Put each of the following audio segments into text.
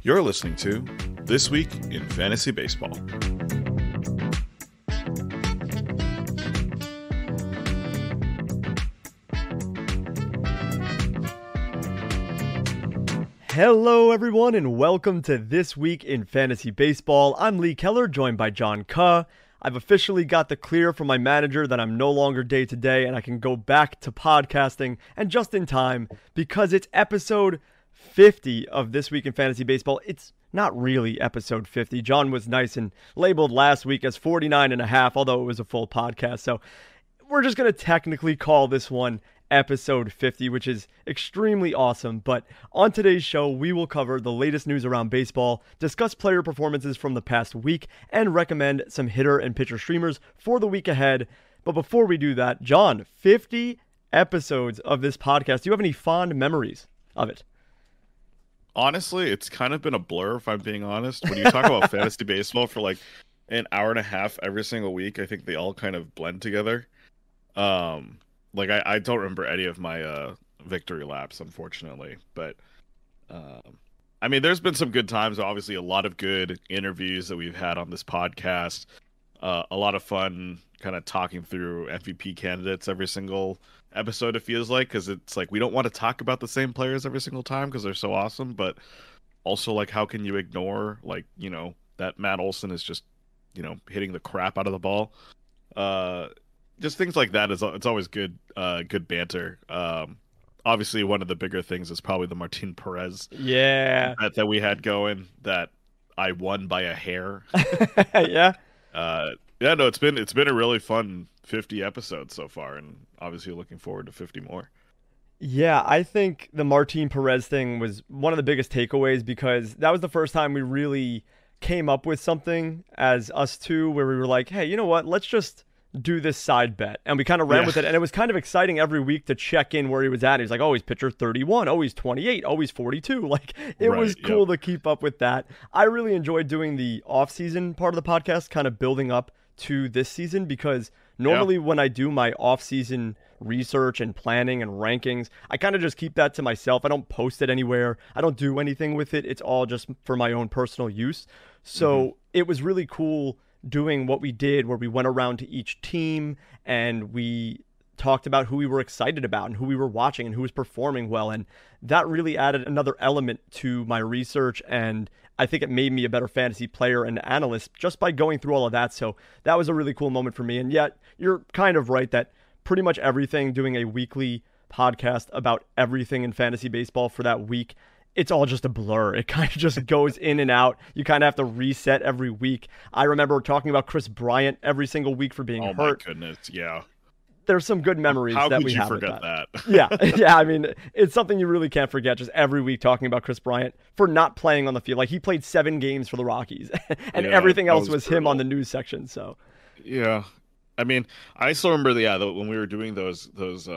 You're listening to This Week in Fantasy Baseball. Hello everyone and welcome to This Week in Fantasy Baseball. I'm Lee Keller, joined by John Kuh. I've officially got the clear from my manager that I'm no longer day-to-day and I can go back to podcasting, and just in time because it's episode 50 of This Week in Fantasy Baseball. It's not really episode 50. John was nice and labeled last week as 49 and a half, although it was a full podcast. So we're just going to technically call this one episode 50, which is extremely awesome. But on today's show, we will cover the latest news around baseball, discuss player performances from the past week, and recommend some hitter and pitcher streamers for the week ahead. But before we do that, John, 50 episodes of this podcast. Do you have any fond memories of it? Honestly, it's kind of been a blur, if I'm being honest. When you talk about fantasy baseball for like an hour and a half every single week, I think they all kind of blend together. Like I don't remember any of my victory laps, unfortunately. But I mean, there's been some good times. Obviously, a lot of good interviews that we've had on this podcast. A lot of fun kind of talking through MVP candidates every single episode, it feels like, because it's like we don't want to talk about the same players every single time because they're so awesome, but also like how can you ignore like, you know, that Matt Olson is just, you know, hitting the crap out of the ball. Just things like that it's always good banter. Obviously one of the bigger things is probably the Martin Perez that we had going that I won by a hair. No, it's been a really fun 50 episodes so far, and obviously looking forward to 50 more. Yeah, I think the Martin Perez thing was one of the biggest takeaways because that was the first time we really came up with something as us two where we were like, hey, you know what? Let's just do this side bet. And we kind of ran with it. And it was kind of exciting every week to check in where he was at. He's like, oh, he's pitcher 31. Oh, he's 28. Oh, he's 42. Like, it was cool to keep up with that. I really enjoyed doing the off-season part of the podcast, kind of building up to this season, because normally when I do my off-season research and planning and rankings, I kind of just keep that to myself. I don't post it anywhere. I don't do anything with it. It's all just for my own personal use. So it was really cool doing what we did, where we went around to each team and we talked about who we were excited about and who we were watching and who was performing well. And that really added another element to my research. And I think it made me a better fantasy player and analyst just by going through all of that. So that was a really cool moment for me. And yet you're kind of right that pretty much everything, doing a weekly podcast about everything in fantasy baseball for that week, it's all just a blur. It kind of just goes in and out. You kind of have to reset every week. I remember talking about Chris Bryant every single week for being hurt. Oh my goodness, yeah. There's some good memories that we have. How could you forget that? Yeah. I mean, it's something you really can't forget. Just every week talking about Chris Bryant for not playing on the field. Like, he played 7 games for the Rockies, and everything else was him on the news section. So, yeah, I mean, I still remember when we were doing those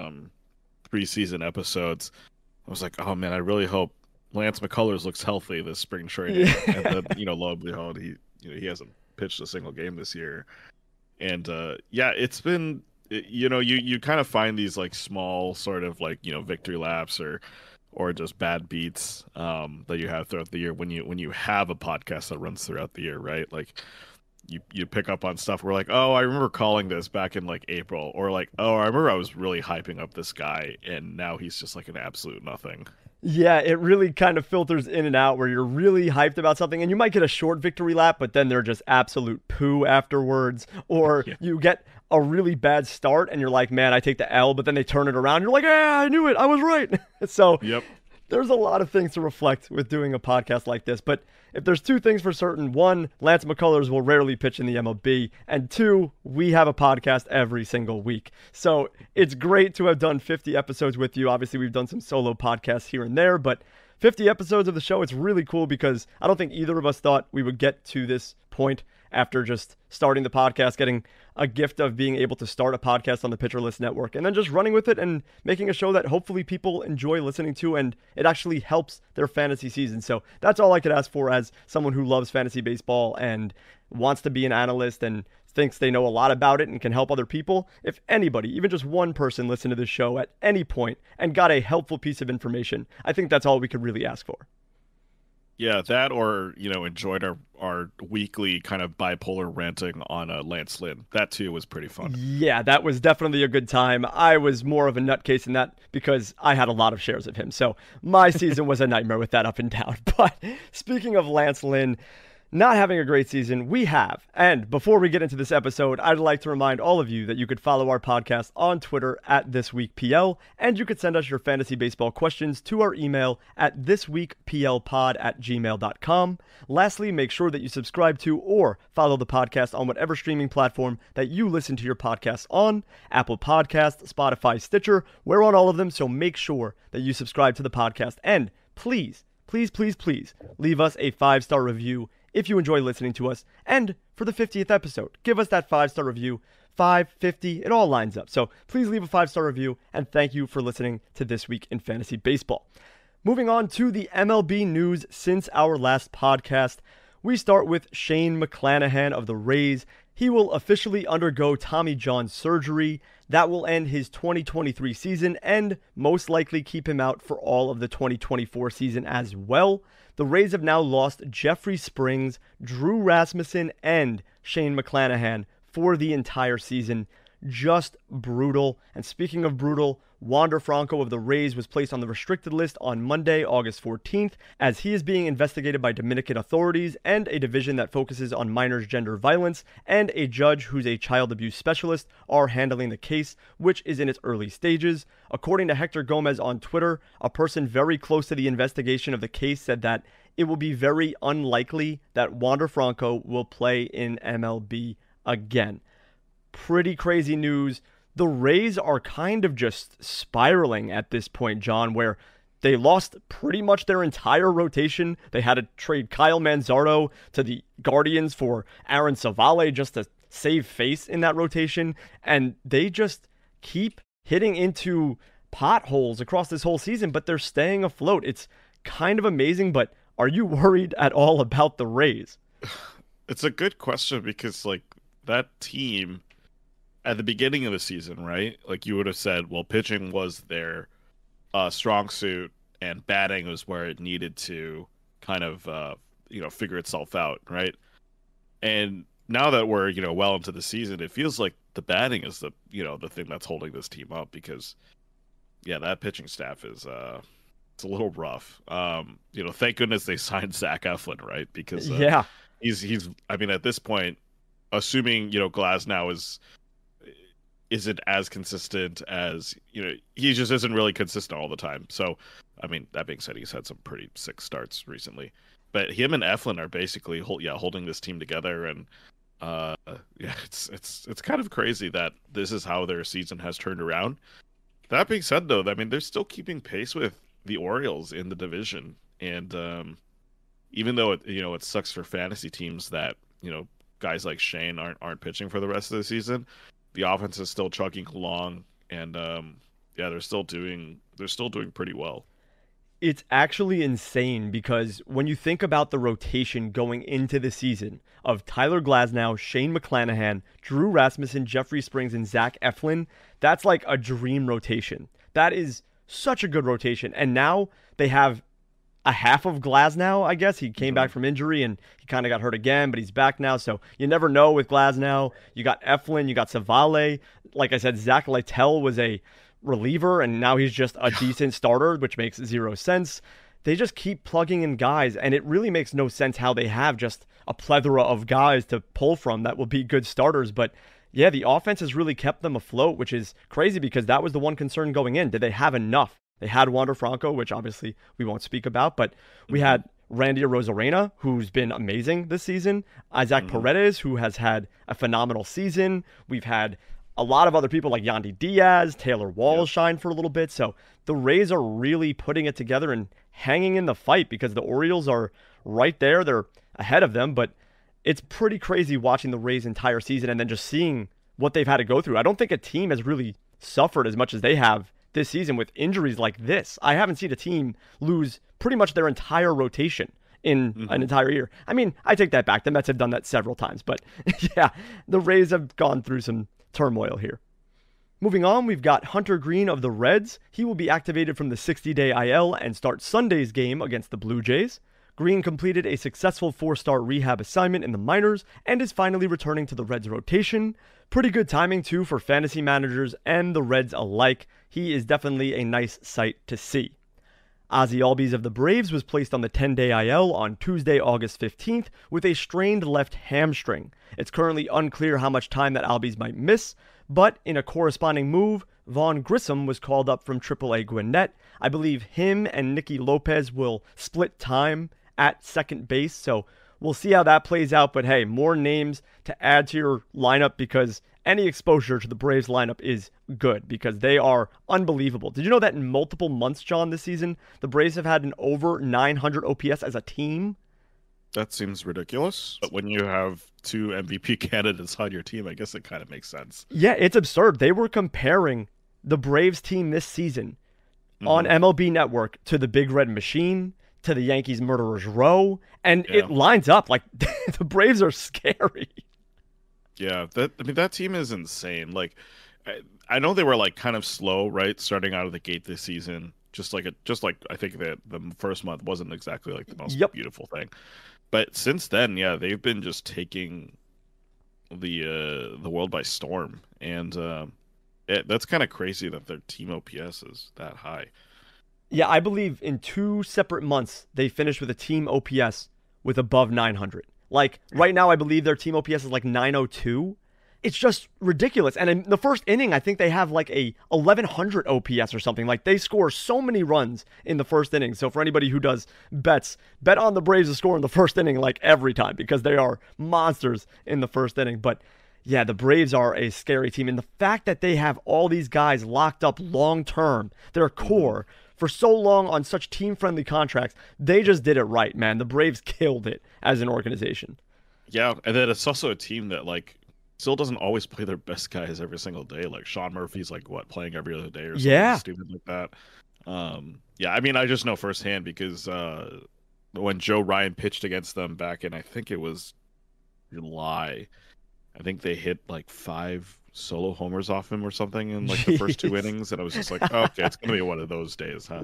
preseason episodes. I was like, oh man, I really hope Lance McCullers looks healthy this spring training. And then, lo and behold, he hasn't pitched a single game this year. And it's been. You kind of find these like small sort of like, victory laps or just bad beats that you have throughout the year when you have a podcast that runs throughout the year, right? Like you pick up on stuff where like, oh, I remember calling this back in like April, or like, oh, I remember I was really hyping up this guy and now he's just like an absolute nothing. Yeah, it really kind of filters in and out where you're really hyped about something and you might get a short victory lap, but then they're just absolute poo afterwards. Or you get a really bad start and you're like, man, I take the L, but then they turn it around. You're like, I knew it. I was right. So there's a lot of things to reflect with doing a podcast like this. But if there's 2 things for certain, 1, Lance McCullers will rarely pitch in the MLB, and 2, we have a podcast every single week. So it's great to have done 50 episodes with you. Obviously, we've done some solo podcasts here and there, but 50 episodes of the show, it's really cool because I don't think either of us thought we would get to this point after just starting the podcast, getting a gift of being able to start a podcast on the Pitcher List Network, and then just running with it and making a show that hopefully people enjoy listening to, and it actually helps their fantasy season. So that's all I could ask for as someone who loves fantasy baseball and wants to be an analyst and thinks they know a lot about it and can help other people. If anybody, even just one person, listened to this show at any point and got a helpful piece of information, I think that's all we could really ask for. Yeah, that or, enjoyed our weekly kind of bipolar ranting on Lance Lynn. That too was pretty fun. Yeah, that was definitely a good time. I was more of a nutcase in that because I had a lot of shares of him. So my season was a nightmare with that up and down. But speaking of Lance Lynn, not having a great season, we have. And before we get into this episode, I'd like to remind all of you that you could follow our podcast on Twitter at ThisWeekPL, and you could send us your fantasy baseball questions to our email at thisweekplpod@gmail.com. Lastly, make sure that you subscribe to or follow the podcast on whatever streaming platform that you listen to your podcasts on. Apple Podcasts, Spotify, Stitcher, we're on all of them, so make sure that you subscribe to the podcast. And please, please, please, please leave us a 5-star review if you enjoy listening to us. And for the 50th episode, give us that 5-star review. 550, it all lines up. So please leave a 5-star review, and thank you for listening to This Week in Fantasy Baseball. Moving on to the MLB news since our last podcast, we start with Shane McClanahan of the Rays. He will officially undergo Tommy John surgery. That will end his 2023 season and most likely keep him out for all of the 2024 season as well. The Rays have now lost Jeffrey Springs, Drew Rasmussen, and Shane McClanahan for the entire season. Just brutal. And speaking of brutal, Wander Franco of the Rays was placed on the restricted list on Monday, August 14th, as he is being investigated by Dominican authorities and a division that focuses on minors' gender violence, and a judge who's a child abuse specialist are handling the case, which is in its early stages. According to Hector Gomez on Twitter, a person very close to the investigation of the case said that it will be very unlikely that Wander Franco will play in MLB again. Pretty crazy news. The Rays are kind of just spiraling at this point, John, where they lost pretty much their entire rotation. They had to trade Kyle Manzardo to the Guardians for Aaron Savale just to save face in that rotation, and they just keep hitting into potholes across this whole season, but they're staying afloat. It's kind of amazing, but are you worried at all about the Rays? It's a good question because, that team at the beginning of the season, right? Like you would have said, well, pitching was their strong suit and batting was where it needed to kind of, figure itself out, right? And now that we're, well into the season, it feels like the batting is the thing that's holding this team up because, yeah, that pitching staff is, it's a little rough. Thank goodness they signed Zach Eflin, right? Because yeah, he's, I mean, at this point, assuming, Glasnow isn't as consistent as, he just isn't really consistent all the time. So, I mean, that being said, he's had some pretty sick starts recently. But him and Eflin are basically holding this team together, and it's kind of crazy that this is how their season has turned around. That being said, though, I mean, they're still keeping pace with the Orioles in the division, and even though it sucks for fantasy teams that guys like Shane aren't pitching for the rest of the season, the offense is still chugging along, and they're still doing pretty well. It's actually insane because when you think about the rotation going into the season of Tyler Glasnow, Shane McClanahan, Drew Rasmussen, Jeffrey Springs, and Zach Eflin, that's like a dream rotation. That is such a good rotation. And now they have a half of Glasnow, I guess. He came back from injury and he kind of got hurt again, but he's back now. So you never know with Glasnow. You got Eflin, you got Savale. Like I said, Zach Littell was a reliever, and now he's just a decent starter, which makes zero sense. They just keep plugging in guys, and it really makes no sense how they have just a plethora of guys to pull from that will be good starters. But yeah, the offense has really kept them afloat, which is crazy because that was the one concern going in. Did they have enough? They had Wander Franco, which obviously we won't speak about, but we had Randy Arozarena, who's been amazing this season. Isaac Paredes, who has had a phenomenal season. We've had a lot of other people like Yandy Diaz, Taylor Walls shine for a little bit. So the Rays are really putting it together and hanging in the fight because the Orioles are right there. They're ahead of them, but it's pretty crazy watching the Rays' entire season and then just seeing what they've had to go through. I don't think a team has really suffered as much as they have this season with injuries like this. I haven't seen a team lose pretty much their entire rotation in an entire year. I mean, I take that back. The Mets have done that several times, but yeah, the Rays have gone through some turmoil here. Moving on, we've got Hunter Greene of the Reds. He will be activated from the 60-day IL and start Sunday's game against the Blue Jays. Green completed a successful 4-star rehab assignment in the minors and is finally returning to the Reds rotation. Pretty good timing too for fantasy managers and the Reds alike. He is definitely a nice sight to see. Ozzie Albies of the Braves was placed on the 10-day IL on Tuesday, August 15th with a strained left hamstring. It's currently unclear how much time that Albies might miss, but in a corresponding move, Vaughn Grissom was called up from AAA Gwinnett. I believe him and Nicky Lopez will split time at second base, so we'll see how that plays out. But hey, more names to add to your lineup because any exposure to the Braves lineup is good because they are unbelievable. Did you know that in multiple months, John, this season, the Braves have had an over 900 OPS as a team? That seems ridiculous. But when you have 2 MVP candidates on your team, I guess it kind of makes sense. Yeah, it's absurd. They were comparing the Braves team this season on MLB Network to the Big Red Machine, to the Yankees Murderers Row, and it lines up. Like, the Braves are scary. Yeah, that team is insane. Like, I know they were like kind of slow, right, starting out of the gate this season. Just like I think that the first month wasn't exactly like the most beautiful thing, but since then, yeah, they've been just taking the world by storm, and that's kind of crazy that their team OPS is that high. Yeah, I believe in 2 separate months they finished with a team OPS with above 900. Like, right now, I believe their team OPS is like 902. It's just ridiculous. And in the first inning, I think they have like a 1100 OPS or something. Like, they score so many runs in the first inning. So for anybody who does bets, bet on the Braves to score in the first inning like every time because they are monsters in the first inning. But yeah, the Braves are a scary team. And the fact that they have all these guys locked up long-term, their core, for so long on such team-friendly contracts, they just did it right, man. The Braves killed it as an organization. Yeah, and then it's also a team that, like, still doesn't always play their best guys every single day. Like, Sean Murphy's, like, playing every other day or something stupid like that. Yeah, I mean, I just know firsthand because when Joe Ryan pitched against them back in, I think it was July, I think they hit, like, 5 solo homers off him or something in like the first 2 innings, and I was just like, oh, okay, it's gonna be one of those days, huh?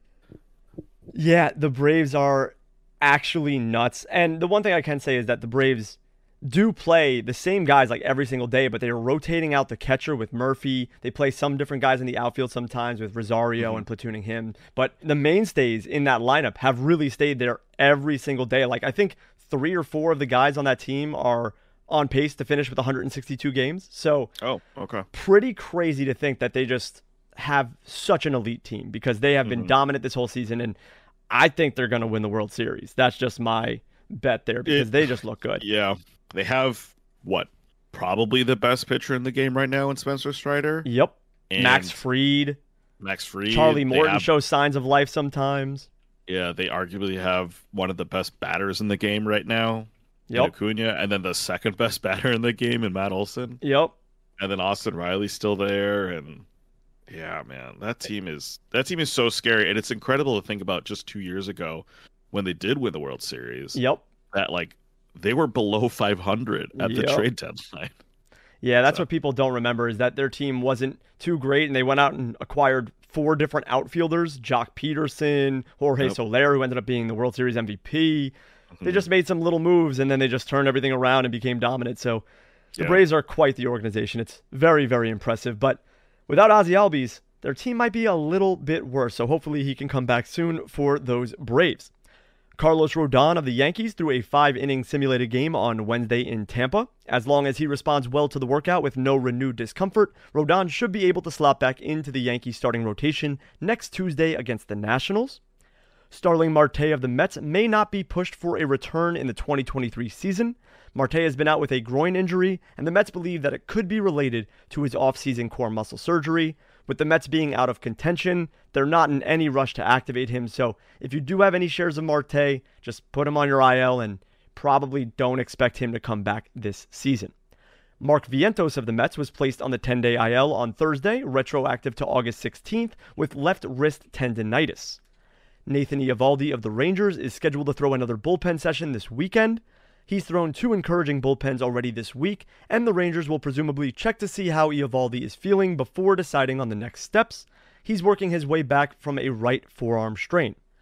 Yeah, the Braves are actually nuts. And the one thing I can say is that the Braves do play the same guys like every single day, but they are rotating out the catcher with Murphy. They play some different guys in the outfield sometimes with Rosario and platooning him. But the mainstays in that lineup have really stayed there every single day. Like, I think 3 or 4 of the guys on that team are on pace to finish with 162 games. So, pretty crazy to think that they just have such an elite team because they have been dominant this whole season, and I think they're going to win the World Series. That's just my bet there because they just look good. Yeah. They have, probably the best pitcher in the game right now in Spencer Strider. Yep. And Max Fried. Charlie Morton shows signs of life sometimes. Yeah, they arguably have one of the best batters in the game right now. Acuna, and then the second best batter in the game in Matt Olson. Yep. And then Austin Riley's still there, and yeah, man, that team is so scary, and it's incredible to think about just 2 years ago when they did win the World Series. Yep. That like they were below 500 at the trade deadline. Yeah, that's what people don't remember is that their team wasn't too great, and they went out and acquired 4 different outfielders: Jock Peterson, Jorge Soler, who ended up being the World Series MVP. They just made some little moves, and then they just turned everything around and became dominant. So the Braves are quite the organization. It's very, very impressive. But without Ozzie Albies, their team might be a little bit worse. So hopefully he can come back soon for those Braves. Carlos Rodon of the Yankees threw a 5-inning simulated game on Wednesday in Tampa. As long as he responds well to the workout with no renewed discomfort, Rodon should be able to slot back into the Yankees starting rotation next Tuesday against the Nationals. Starling Marte of the Mets may not be pushed for a return in the 2023 season. Marte has been out with a groin injury, and the Mets believe that it could be related to his off-season core muscle surgery. With the Mets being out of contention, they're not in any rush to activate him, so if you do have any shares of Marte, just put him on your IL and probably don't expect him to come back this season. Mark Vientos of the Mets was placed on the 10-day IL on Thursday, retroactive to August 16th, with left wrist tendinitis. Nathan Eovaldi of the Rangers is scheduled to throw another bullpen session this weekend. He's thrown 2 encouraging bullpens already this week, and the Rangers will presumably check to see how Eovaldi is feeling before deciding on the next steps. He's working his way back from a right forearm strain.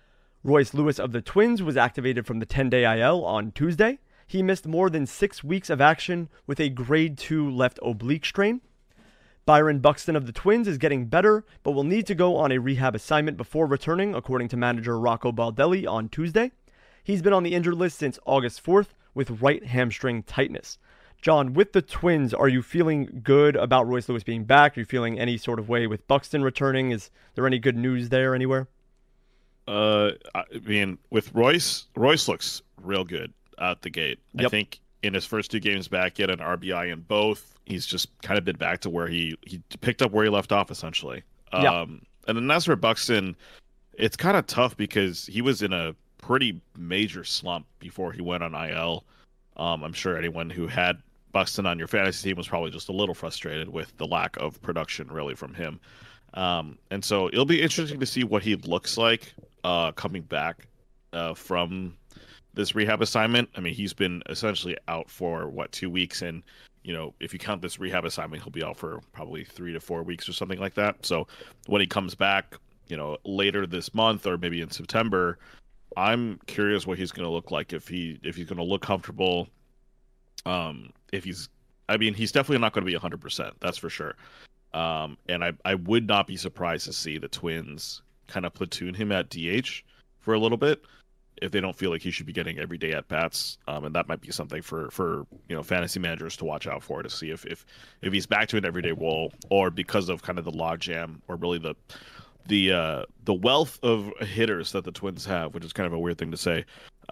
Royce Lewis of the Twins was activated from the 10-day IL on Tuesday. He missed more than 6 weeks of action with a grade 2 left oblique strain. Byron Buxton of the Twins is getting better, but will need to go on a rehab assignment before returning, according to manager Rocco Baldelli on Tuesday. He's been on the injured list since August 4th with right hamstring tightness. John, with the Twins, are you feeling good about Royce Lewis being back? Are you feeling any sort of way with Buxton returning? Is there any good news there anywhere? I mean, with Royce looks real good out the gate. Yep. I think in his first 2 games back, he had an RBI in both. He's just kind of been back to where he picked up where he left off, essentially. Yeah. And then as for Buxton, it's kind of tough because he was in a pretty major slump before he went on IL. I'm sure anyone who had Buxton on your fantasy team was probably just a little frustrated with the lack of production, really, from him. And so it'll be interesting to see what he looks like coming back from this rehab assignment. I mean, he's been essentially out for 2 weeks, and if you count this rehab assignment, he'll be out for probably 3 to 4 weeks or something like that. So when he comes back, later this month or maybe in September, I'm curious what he's going to look like, if he's going to look comfortable. He's definitely not going to be 100%, that's for sure. And I would not be surprised to see the Twins kind of platoon him at DH for a little bit if they don't feel like he should be getting everyday at bats. And that might be something for fantasy managers to watch out for, to see if he's back to an everyday role, or because of kind of the logjam, or really the wealth of hitters that the Twins have, which is kind of a weird thing to say.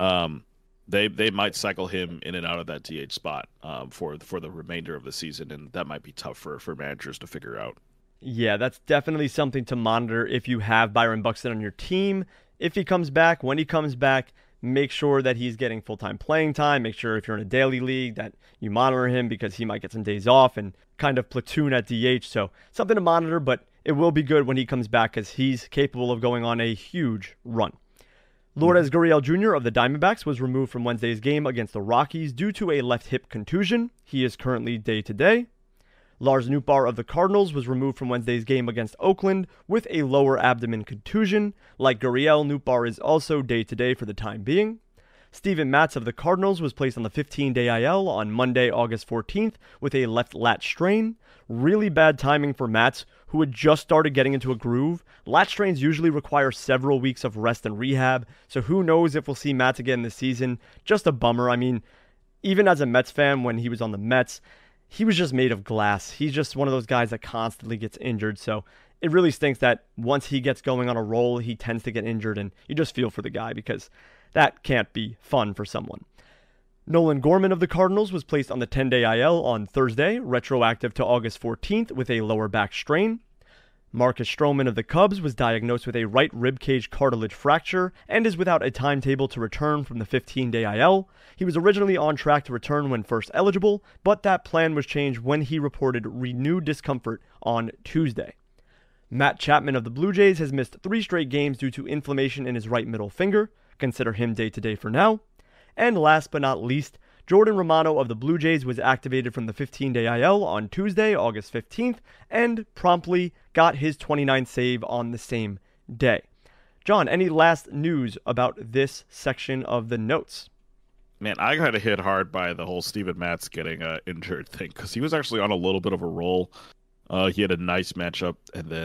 They might cycle him in and out of that DH spot for the remainder of the season, and that might be tough for managers to figure out. Yeah, that's definitely something to monitor if you have Byron Buxton on your team. If he comes back, when he comes back, make sure that he's getting full-time playing time. Make sure if you're in a daily league that you monitor him, because he might get some days off and kind of platoon at DH. So something to monitor, but it will be good when he comes back, because he's capable of going on a huge run. Lourdes Gurriel Jr. of the Diamondbacks was removed from Wednesday's game against the Rockies due to a left hip contusion. He is currently day-to-day. Lars Nootbaar of the Cardinals was removed from Wednesday's game against Oakland with a lower abdomen contusion. Like Gurriel, Nootbaar is also day-to-day for the time being. Steven Matz of the Cardinals was placed on the 15-day IL on Monday, August 14th with a left lat strain. Really bad timing for Matz, who had just started getting into a groove. Lat strains usually require several weeks of rest and rehab, so who knows if we'll see Matz again this season. Just a bummer. I mean, even as a Mets fan, when he was on the Mets, he was just made of glass. He's just one of those guys that constantly gets injured, so it really stinks that once he gets going on a roll, he tends to get injured, and you just feel for the guy, because that can't be fun for someone. Nolan Gorman of the Cardinals was placed on the 10-day IL on Thursday, retroactive to August 14th with a lower back strain. Marcus Stroman of the Cubs was diagnosed with a right ribcage cartilage fracture and is without a timetable to return from the 15-day IL. He was originally on track to return when first eligible, but that plan was changed when he reported renewed discomfort on Tuesday. Matt Chapman of the Blue Jays has missed 3 straight games due to inflammation in his right middle finger. Consider him day-to-day for now. And last but not least, Jordan Romano of the Blue Jays was activated from the 15-day IL on Tuesday, August 15th, and promptly got his 29th save on the same day. John, any last news about this section of the notes? Man, I got hit hard by the whole Steven Matz getting injured thing, because he was actually on a little bit of a roll. He had a nice matchup, and then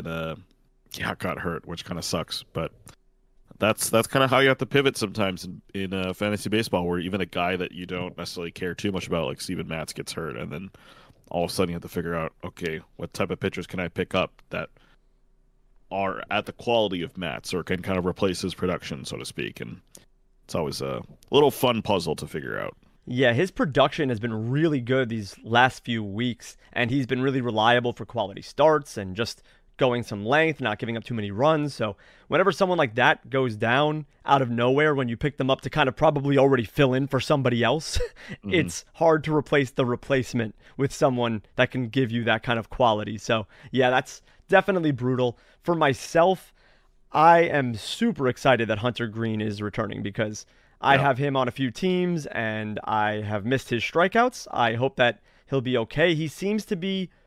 got hurt, which kind of sucks, but that's kind of how you have to pivot sometimes in fantasy baseball, where even a guy that you don't necessarily care too much about, like Steven Matz, gets hurt, and then all of a sudden you have to figure out, okay, what type of pitchers can I pick up that are at the quality of Matz, or can kind of replace his production, so to speak. And it's always a little fun puzzle to figure out. Yeah, his production has been really good these last few weeks, and he's been really reliable for quality starts and just going some length, not giving up too many runs. So whenever someone like that goes down out of nowhere, when you pick them up to kind of probably already fill in for somebody else, it's hard to replace the replacement with someone that can give you that kind of quality. So yeah, that's definitely brutal. For myself, I am super excited that Hunter Greene is returning, because I have him on a few teams and I have missed his strikeouts. I hope that he'll be okay. He seems to be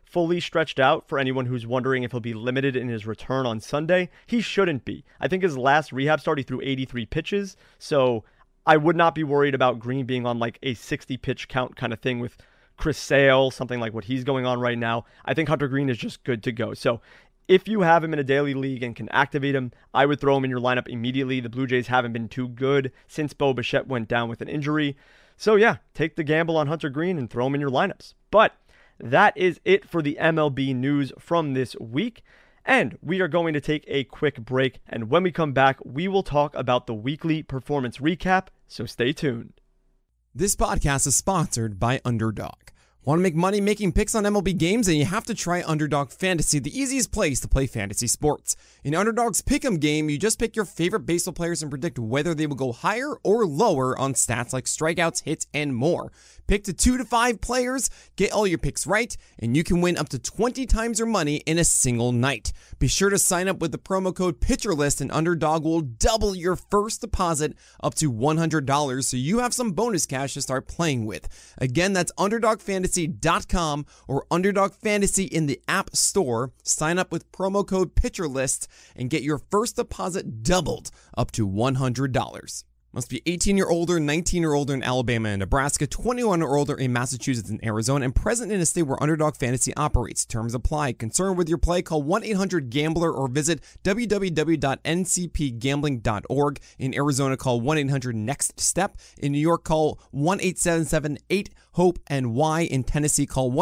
fully stretched out for anyone who's wondering if he'll be limited in his return on Sunday. He shouldn't be. I think his last rehab start, he threw 83 pitches. So I would not be worried about Green being on like a 60 pitch count kind of thing with Chris Sale, something like what he's going on right now. I think Hunter Green is just good to go. So if you have him in a daily league and can activate him, I would throw him in your lineup immediately. The Blue Jays haven't been too good since Bo Bichette went down with an injury. So yeah, take the gamble on Hunter Green and throw him in your lineups. But that is it for the MLB news from this week. And we are going to take a quick break. And when we come back, we will talk about the weekly performance recap. So stay tuned. This podcast is sponsored by Underdog. Want to make money making picks on MLB games? And you have to try Underdog Fantasy, the easiest place to play fantasy sports. In Underdog's Pick'em game, you just pick your favorite baseball players and predict whether they will go higher or lower on stats like strikeouts, hits, and more. Pick to 2 to 5 players, get all your picks right, and you can win up to 20 times your money in a single night. Be sure to sign up with the promo code PitcherList, and Underdog will double your first deposit up to $100, so you have some bonus cash to start playing with. Again, that's UnderdogFantasy.com or Underdog Fantasy in the App Store. Sign up with promo code PitcherList and get your first deposit doubled up to $100. Must be 18 or older, 19 or older in Alabama and Nebraska, 21 or older in Massachusetts and Arizona, and present in a state where Underdog Fantasy operates. Terms apply. Concerned with your play? Call 1-800-GAMBLER or visit www.ncpgambling.org. In Arizona, call 1-800-NEXT-STEP. In New York, call 1-877-8-HOPE-NY. In Tennessee, call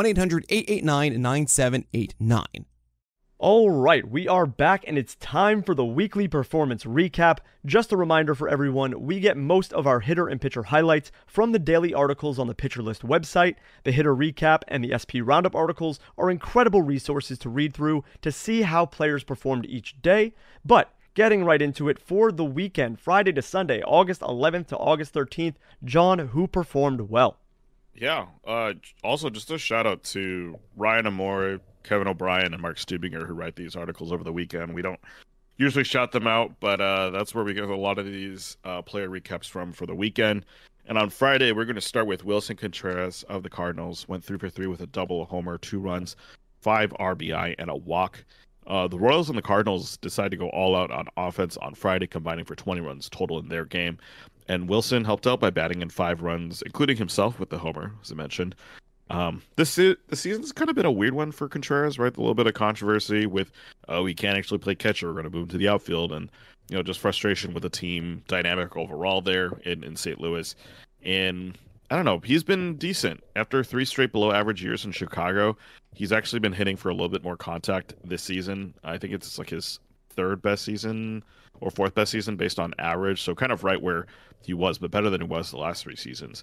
1-800-889-9789. All right, we are back and it's time for the weekly performance recap. Just a reminder for everyone, we get most of our hitter and pitcher highlights from the daily articles on the Pitcher List website. The hitter recap and the SP Roundup articles are incredible resources to read through to see how players performed each day. But getting right into it, for the weekend, Friday to Sunday, August 11th to August 13th, John, who performed well? Yeah. Also, just a shout out to Ryan Amore, Kevin O'Brien, and Mark Stubinger, who write these articles over the weekend. We don't usually shout them out, but that's where we get a lot of these player recaps from for the weekend. And on Friday, we're going to start with Wilson Contreras of the Cardinals. Went 3 for 3 with a double, a homer, 2 runs, 5 RBI, and a walk. The Royals and the Cardinals decided to go all out on offense on Friday, combining for 20 runs total in their game. And Wilson helped out by batting in 5 runs, including himself with the homer, as I mentioned. The season's kind of been a weird one for Contreras, right? A little bit of controversy with, he can't actually play catcher. We're going to move him to the outfield. And, just frustration with the team dynamic overall there in St. Louis. And I don't know, he's been decent. After 3 straight below average years in Chicago, he's actually been hitting for a little bit more contact this season. I think it's like his 3rd best season or 4th best season based on average. So kind of right where he was, but better than he was the last 3 seasons.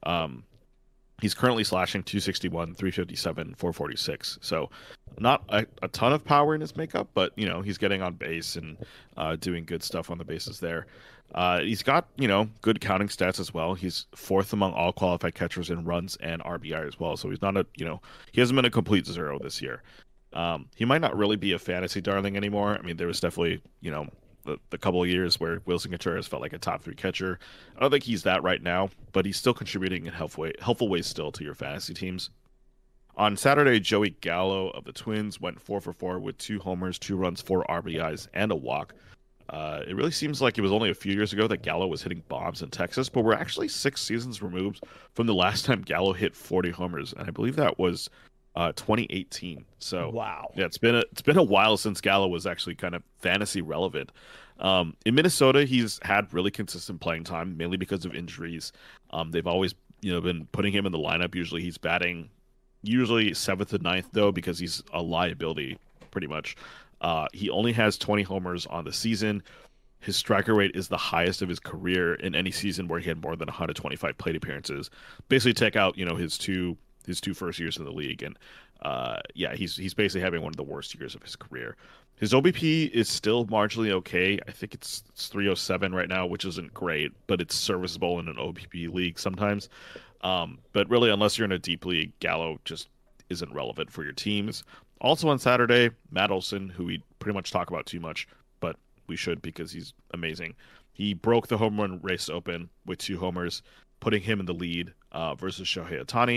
He's currently slashing 261, 357, 446. So not a ton of power in his makeup, but, he's getting on base and doing good stuff on the bases there. He's got, good counting stats as well. He's 4th among all qualified catchers in runs and RBI as well. So he's not he hasn't been a complete zero this year. He might not really be a fantasy darling anymore. I mean, there was definitely, the couple of years where Wilson Contreras felt like a top 3 catcher. I don't think he's that right now, but he's still contributing in helpful ways still to your fantasy teams. On Saturday, Joey Gallo of the Twins went 4 for 4 with 2 homers, 2 runs, 4 RBIs, and a walk. It really seems like it was only a few years ago that Gallo was hitting bombs in Texas, but we're actually 6 seasons removed from the last time Gallo hit 40 homers, and I believe that was 2018. So wow, yeah, it's been a while since Gallo was actually kind of fantasy relevant. In Minnesota, he's had really consistent playing time, mainly because of injuries. They've always been putting him in the lineup. Usually he's batting 7th and 9th though, because he's a liability pretty much. He only has 20 homers on the season. His striker rate is the highest of his career in any season where he had more than 125 plate appearances. Basically take out his two first years in the league, and he's basically having one of the worst years of his career. His OBP is still marginally okay. I think it's 307 right now, which isn't great, but it's serviceable in an OBP league sometimes. But really, unless you're in a deep league, Gallo just isn't relevant for your teams. Also on Saturday, Matt Olson, who we pretty much talk about too much, but we should because he's amazing. He broke the home run race open with 2 homers, putting him in the lead versus Shohei Ohtani.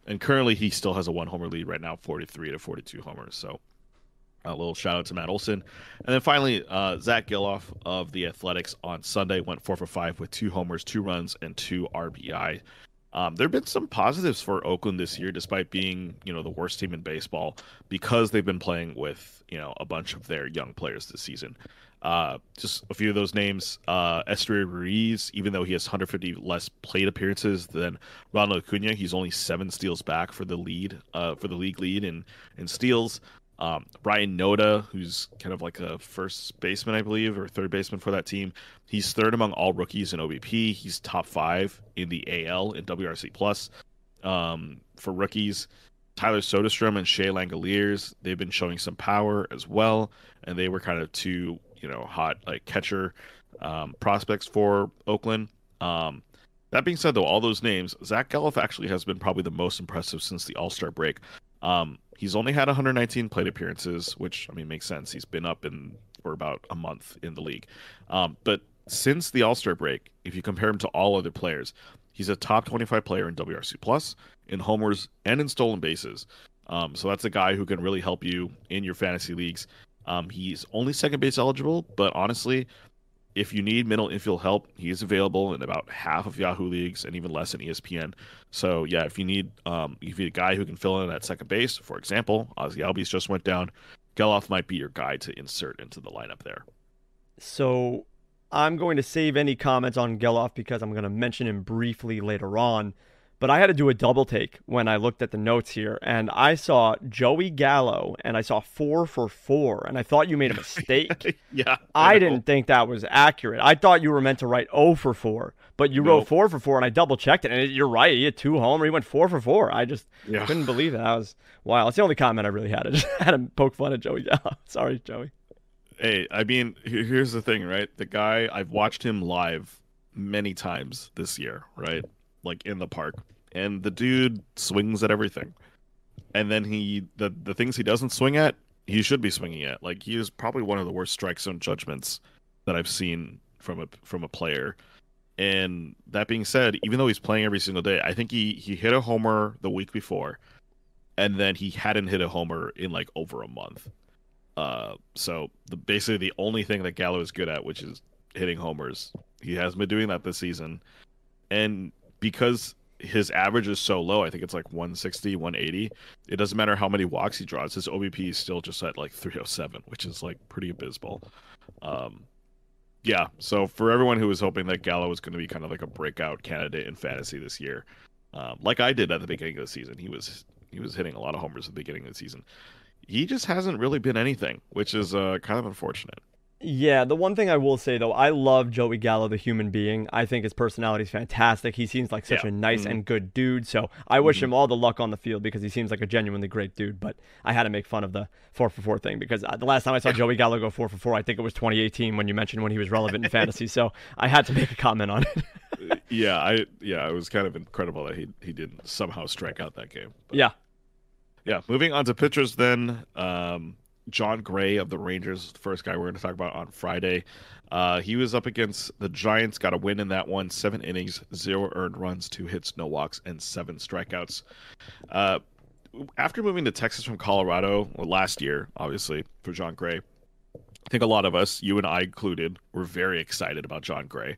And currently he still has a 1 homer lead right now, 43 to 42 homers. So a little shout out to Matt Olson. And then finally, Zach Geloff of the Athletics on Sunday went 4 for 5 with 2 homers, 2 runs, and 2 RBI. There have been some positives for Oakland this year, despite being, the worst team in baseball, because they've been playing with, a bunch of their young players this season. Just a few of those names. Esteury Ruiz, even though he has 150 less plate appearances than Ronald Acuna, he's only 7 steals back for the lead, for the league lead in steals. Ryan Noda, who's kind of like a first baseman, I believe, or third baseman for that team. He's third among all rookies in OBP. He's top 5 in the AL in WRC plus. For rookies, Tyler Soderstrom and Shea Langoliers, they've been showing some power as well, and they were kind of two, hot like catcher prospects for Oakland. That being said, though, all those names, Zach Geloff actually has been probably the most impressive since the All-Star break. He's only had 119 plate appearances, which, makes sense. He's been up for about a month in the league. But since the All-Star break, if you compare him to all other players, he's a top 25 player in WRC+, plus, in homers, and in stolen bases. So that's a guy who can really help you in your fantasy leagues. He's only second base eligible, but honestly, if you need middle infield help, he is available in about half of Yahoo leagues and even less in ESPN. So yeah, if you need a guy who can fill in at second base, for example, Ozzy Albies just went down, Geloff might be your guy to insert into the lineup there. So I'm going to save any comments on Geloff because I'm going to mention him briefly later on. But I had to do a double take when I looked at the notes here, and I saw Joey Gallo, and I saw 4 for 4, and I thought you made a mistake. Yeah. I didn't think that was accurate. I thought you were meant to write 0 for 4, but you wrote 4 for 4, and I double-checked it, and you're right. He had 2 homer. He went 4 for 4. I just couldn't believe that. That was wild. It's the only comment I really had. I just had to poke fun at Joey Gallo. Sorry, Joey. Hey, here's the thing, right? The guy, I've watched him live many times this year, right? Like in the park. And the dude swings at everything. And then the things he doesn't swing at, he should be swinging at. Like, he is probably one of the worst strike zone judgments that I've seen from a player. And that being said, even though he's playing every single day, I think he hit a homer the week before, and then he hadn't hit a homer in like over a month. So basically the only thing that Gallo is good at, which is hitting homers, he hasn't been doing that this season. And because his average is so low, I think it's like 160, 180. It doesn't matter how many walks he draws. His OBP is still just at like 307, which is like pretty abysmal. Yeah, so for everyone who was hoping that Gallo was going to be kind of like a breakout candidate in fantasy this year, like I did at the beginning of the season, he was hitting a lot of homers at the beginning of the season. He just hasn't really been anything, which is kind of unfortunate. Yeah, the one thing I will say, though, I love Joey Gallo, the human being. I think his personality is fantastic. He seems like such a nice and good dude. So I wish him all the luck on the field because he seems like a genuinely great dude. But I had to make fun of the 4 for 4 thing because the last time I saw Joey Gallo go 4 for 4, I think it was 2018 when you mentioned when he was relevant in fantasy. So I had to make a comment on it. It was kind of incredible that he didn't somehow strike out that game. But, yeah. Moving on to pitchers then. John Gray of the Rangers, the first guy we're going to talk about on Friday. He was up against the Giants, got a win in that one. 7 innings, 0 earned runs, 2 hits, no walks, and 7 strikeouts. After moving to Texas from Colorado, last year, obviously, for John Gray, I think a lot of us, you and I included, were very excited about John Gray.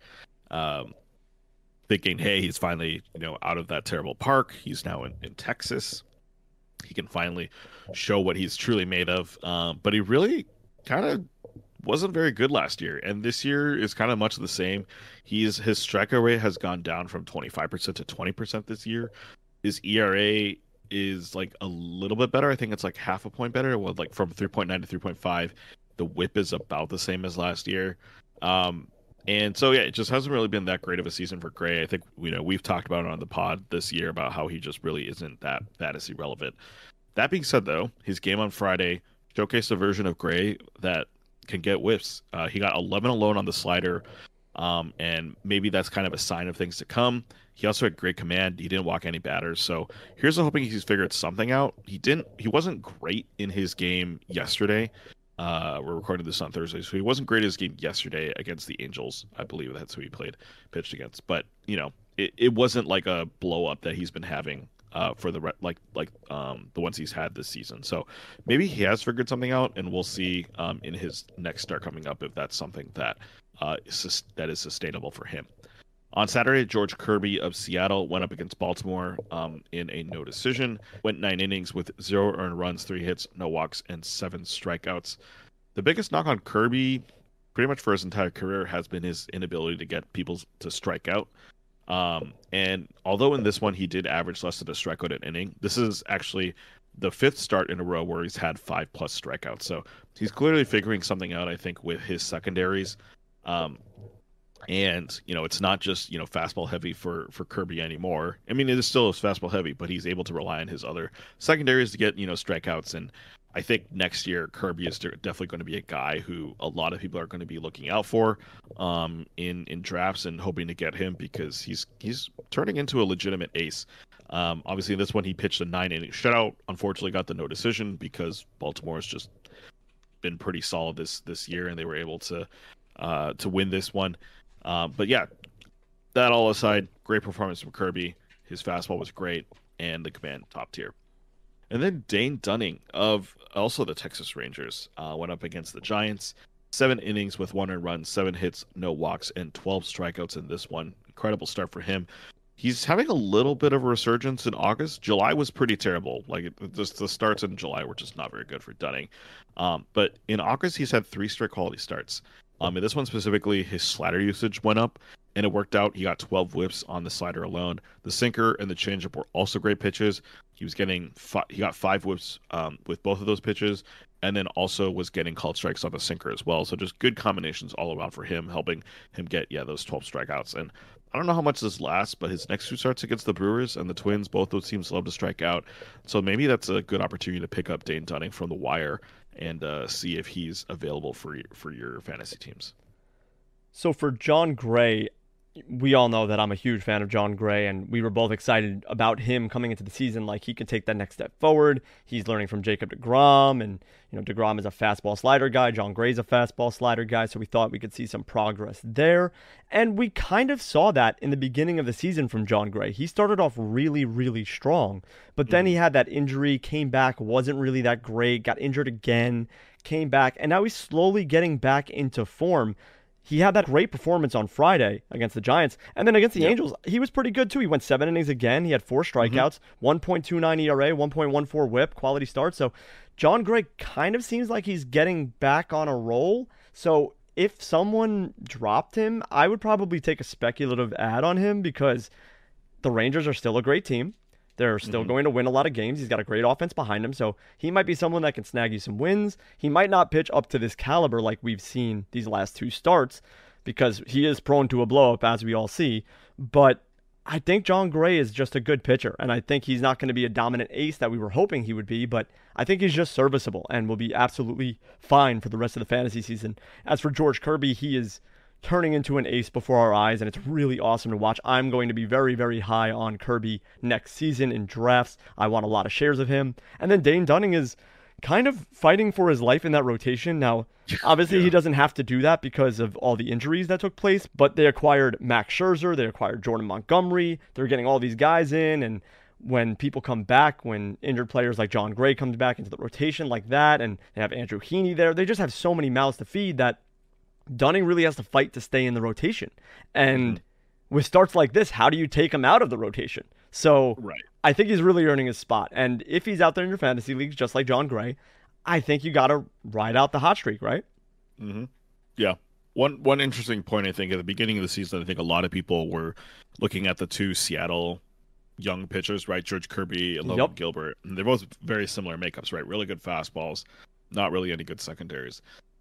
Thinking, hey, he's finally out of that terrible park. He's now in Texas. He can finally show what he's truly made of. But he really kind of wasn't very good last year. And this year is kind of much the same. His strikeout rate has gone down from 25% to 20% this year. His ERA is like a little bit better. I think it's like half a point better. Well, like from 3.9 to 3.5. The whip is about the same as last year. And so, it just hasn't really been that great of a season for Gray. I think, we've talked about it on the pod this year about how he just really isn't that fantasy relevant. That being said, though, his game on Friday showcased a version of Gray that can get whiffs. He got 11 alone on the slider, and maybe that's kind of a sign of things to come. He also had great command. He didn't walk any batters. So here's hoping he's figured something out. He wasn't great in his game yesterday. We're recording this on Thursday, so he wasn't great at his game yesterday against the Angels. I believe that's who he pitched against. But, it wasn't like a blow up that he's been having for the the ones he's had this season. So maybe he has figured something out, and we'll see in his next start coming up if that's something that that is sustainable for him. On Saturday, George Kirby of Seattle went up against Baltimore in a no decision. Went 9 innings with 0 earned runs, 3 hits, no walks, and 7 strikeouts. The biggest knock on Kirby, pretty much for his entire career, has been his inability to get people to strike out. And although in this one he did average less than a strikeout an inning, this is actually the 5th start in a row where he's had 5+ strikeouts. So he's clearly figuring something out, I think, with his secondaries. And, it's not just, fastball heavy for Kirby anymore. I mean, it is still fastball heavy, but he's able to rely on his other secondaries to get, strikeouts. And I think next year Kirby is definitely going to be a guy who a lot of people are going to be looking out for in drafts and hoping to get him because he's turning into a legitimate ace. Obviously, in this one, he pitched a 9-inning shutout. Unfortunately, got the no decision because Baltimore has just been pretty solid this year, and they were able to win this one. But yeah, that all aside, great performance from Kirby. His fastball was great, and the command top tier. And then Dane Dunning of also the Texas Rangers went up against the Giants. 7 innings with 1 earned run, 7 hits, no walks, and 12 strikeouts in this one. Incredible start for him. He's having a little bit of a resurgence in August. July was pretty terrible. The starts in July were just not very good for Dunning. But in August, he's had 3 straight quality starts. In this one specifically, his slider usage went up, and it worked out. He got 12 whips on the slider alone. The sinker and the changeup were also great pitches. He got 5 whips with both of those pitches, and then also was getting called strikes on the sinker as well. So just good combinations all around for him, helping him get those 12 strikeouts. And I don't know how much this lasts, but his next 2 starts against the Brewers and the Twins, both those teams love to strike out. So maybe that's a good opportunity to pick up Dane Dunning from the wire and see if he's available for your fantasy teams. So for Jon Gray, we all know that I'm a huge fan of Jon Gray, and we were both excited about him coming into the season. Like, he could take that next step forward. He's learning from Jacob deGrom, and deGrom is a fastball slider guy. Jon Gray's a fastball slider guy, so we thought we could see some progress there. And we kind of saw that in the beginning of the season from Jon Gray. He started off really, really strong, but then he had that injury, came back, wasn't really that great, got injured again, came back, and now he's slowly getting back into form. He had that great performance on Friday against the Giants. And then against the Angels, he was pretty good too. He went 7 innings again. He had 4 strikeouts, 1.29 ERA, 1.14 whip, quality start. So Jon Gray kind of seems like he's getting back on a roll. So if someone dropped him, I would probably take a speculative ad on him because the Rangers are still a great team. They're still going to win a lot of games. He's got a great offense behind him, so he might be someone that can snag you some wins. He might not pitch up to this caliber like we've seen these last 2 starts because he is prone to a blow-up, as we all see. But I think Jon Gray is just a good pitcher, and I think he's not going to be a dominant ace that we were hoping he would be, but I think he's just serviceable and will be absolutely fine for the rest of the fantasy season. As for George Kirby, he is turning into an ace before our eyes, and it's really awesome to watch. I'm going to be very, very high on Kirby next season in drafts. I want a lot of shares of him. And then Dane Dunning is kind of fighting for his life in that rotation. Now, obviously, he doesn't have to do that because of all the injuries that took place, but they acquired Max Scherzer, they acquired Jordan Montgomery, they're getting all these guys in, and when people come back, when injured players like Jon Gray comes back into the rotation like that, and they have Andrew Heaney there, they just have so many mouths to feed that Dunning really has to fight to stay in the rotation. And with starts like this, how do you take him out of the rotation? So I think he's really earning his spot. And if he's out there in your fantasy leagues, just like Jon Gray, I think you got to ride out the hot streak, right? Yeah. One interesting point, I think, at the beginning of the season, I think a lot of people were looking at the 2 Seattle young pitchers, right? George Kirby and Logan Gilbert. And they're both very similar makeups, right? Really good fastballs, not really any good secondaries.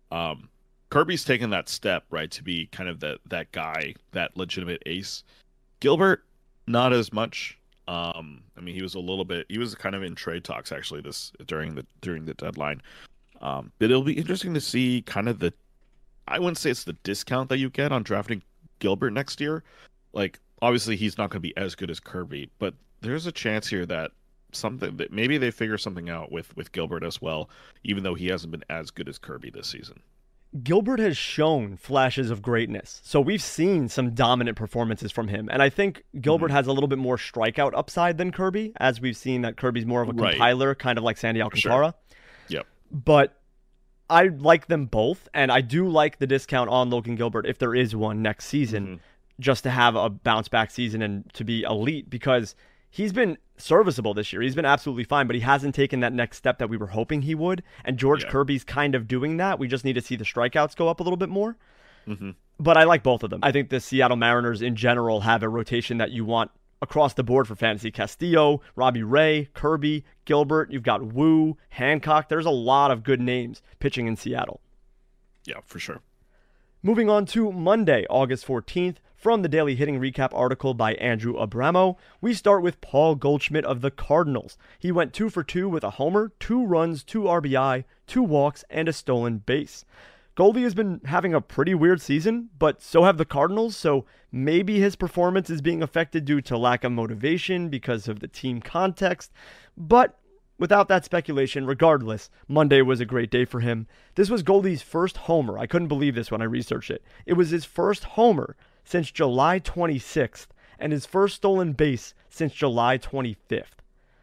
Kirby's taken that step, right, to be kind of that guy, that legitimate ace. Gilbert, not as much. I mean, he was kind of in trade talks actually during the deadline. But it'll be interesting to see kind of I wouldn't say it's the discount that you get on drafting Gilbert next year. Like, obviously he's not going to be as good as Kirby, but there's a chance here that maybe they figure something out with Gilbert as well, even though he hasn't been as good as Kirby this season. Gilbert has shown flashes of greatness. So we've seen some dominant performances from him. And I think Gilbert has a little bit more strikeout upside than Kirby, as we've seen that Kirby's more of a compiler, kind of like Sandy Alcantara. Sure. Yep. But I like them both, and I do like the discount on Logan Gilbert if there is one next season, just to have a bounce-back season and to be elite, because he's been serviceable this year. He's been absolutely fine, but he hasn't taken that next step that we were hoping he would. And George Kirby's kind of doing that. We just need to see the strikeouts go up a little bit more. But I like both of them. I think the Seattle Mariners in general have a rotation that you want across the board for fantasy. Castillo, Robbie Ray, Kirby, Gilbert. You've got Wu, Hancock. There's a lot of good names pitching in Seattle. Yeah, for sure. Moving on to Monday, August 14th. From the Daily Hitting Recap article by Andrew Abramo, we start with Paul Goldschmidt of the Cardinals. He went 2 for 2 with a homer, 2 runs, 2 RBI, 2 walks, and a stolen base. Goldie has been having a pretty weird season, but so have the Cardinals, so maybe his performance is being affected due to lack of motivation because of the team context. But without that speculation, regardless, Monday was a great day for him. This was Goldie's first homer. I couldn't believe this when I researched it. It was his first homer since July 26th, and his first stolen base since July 25th.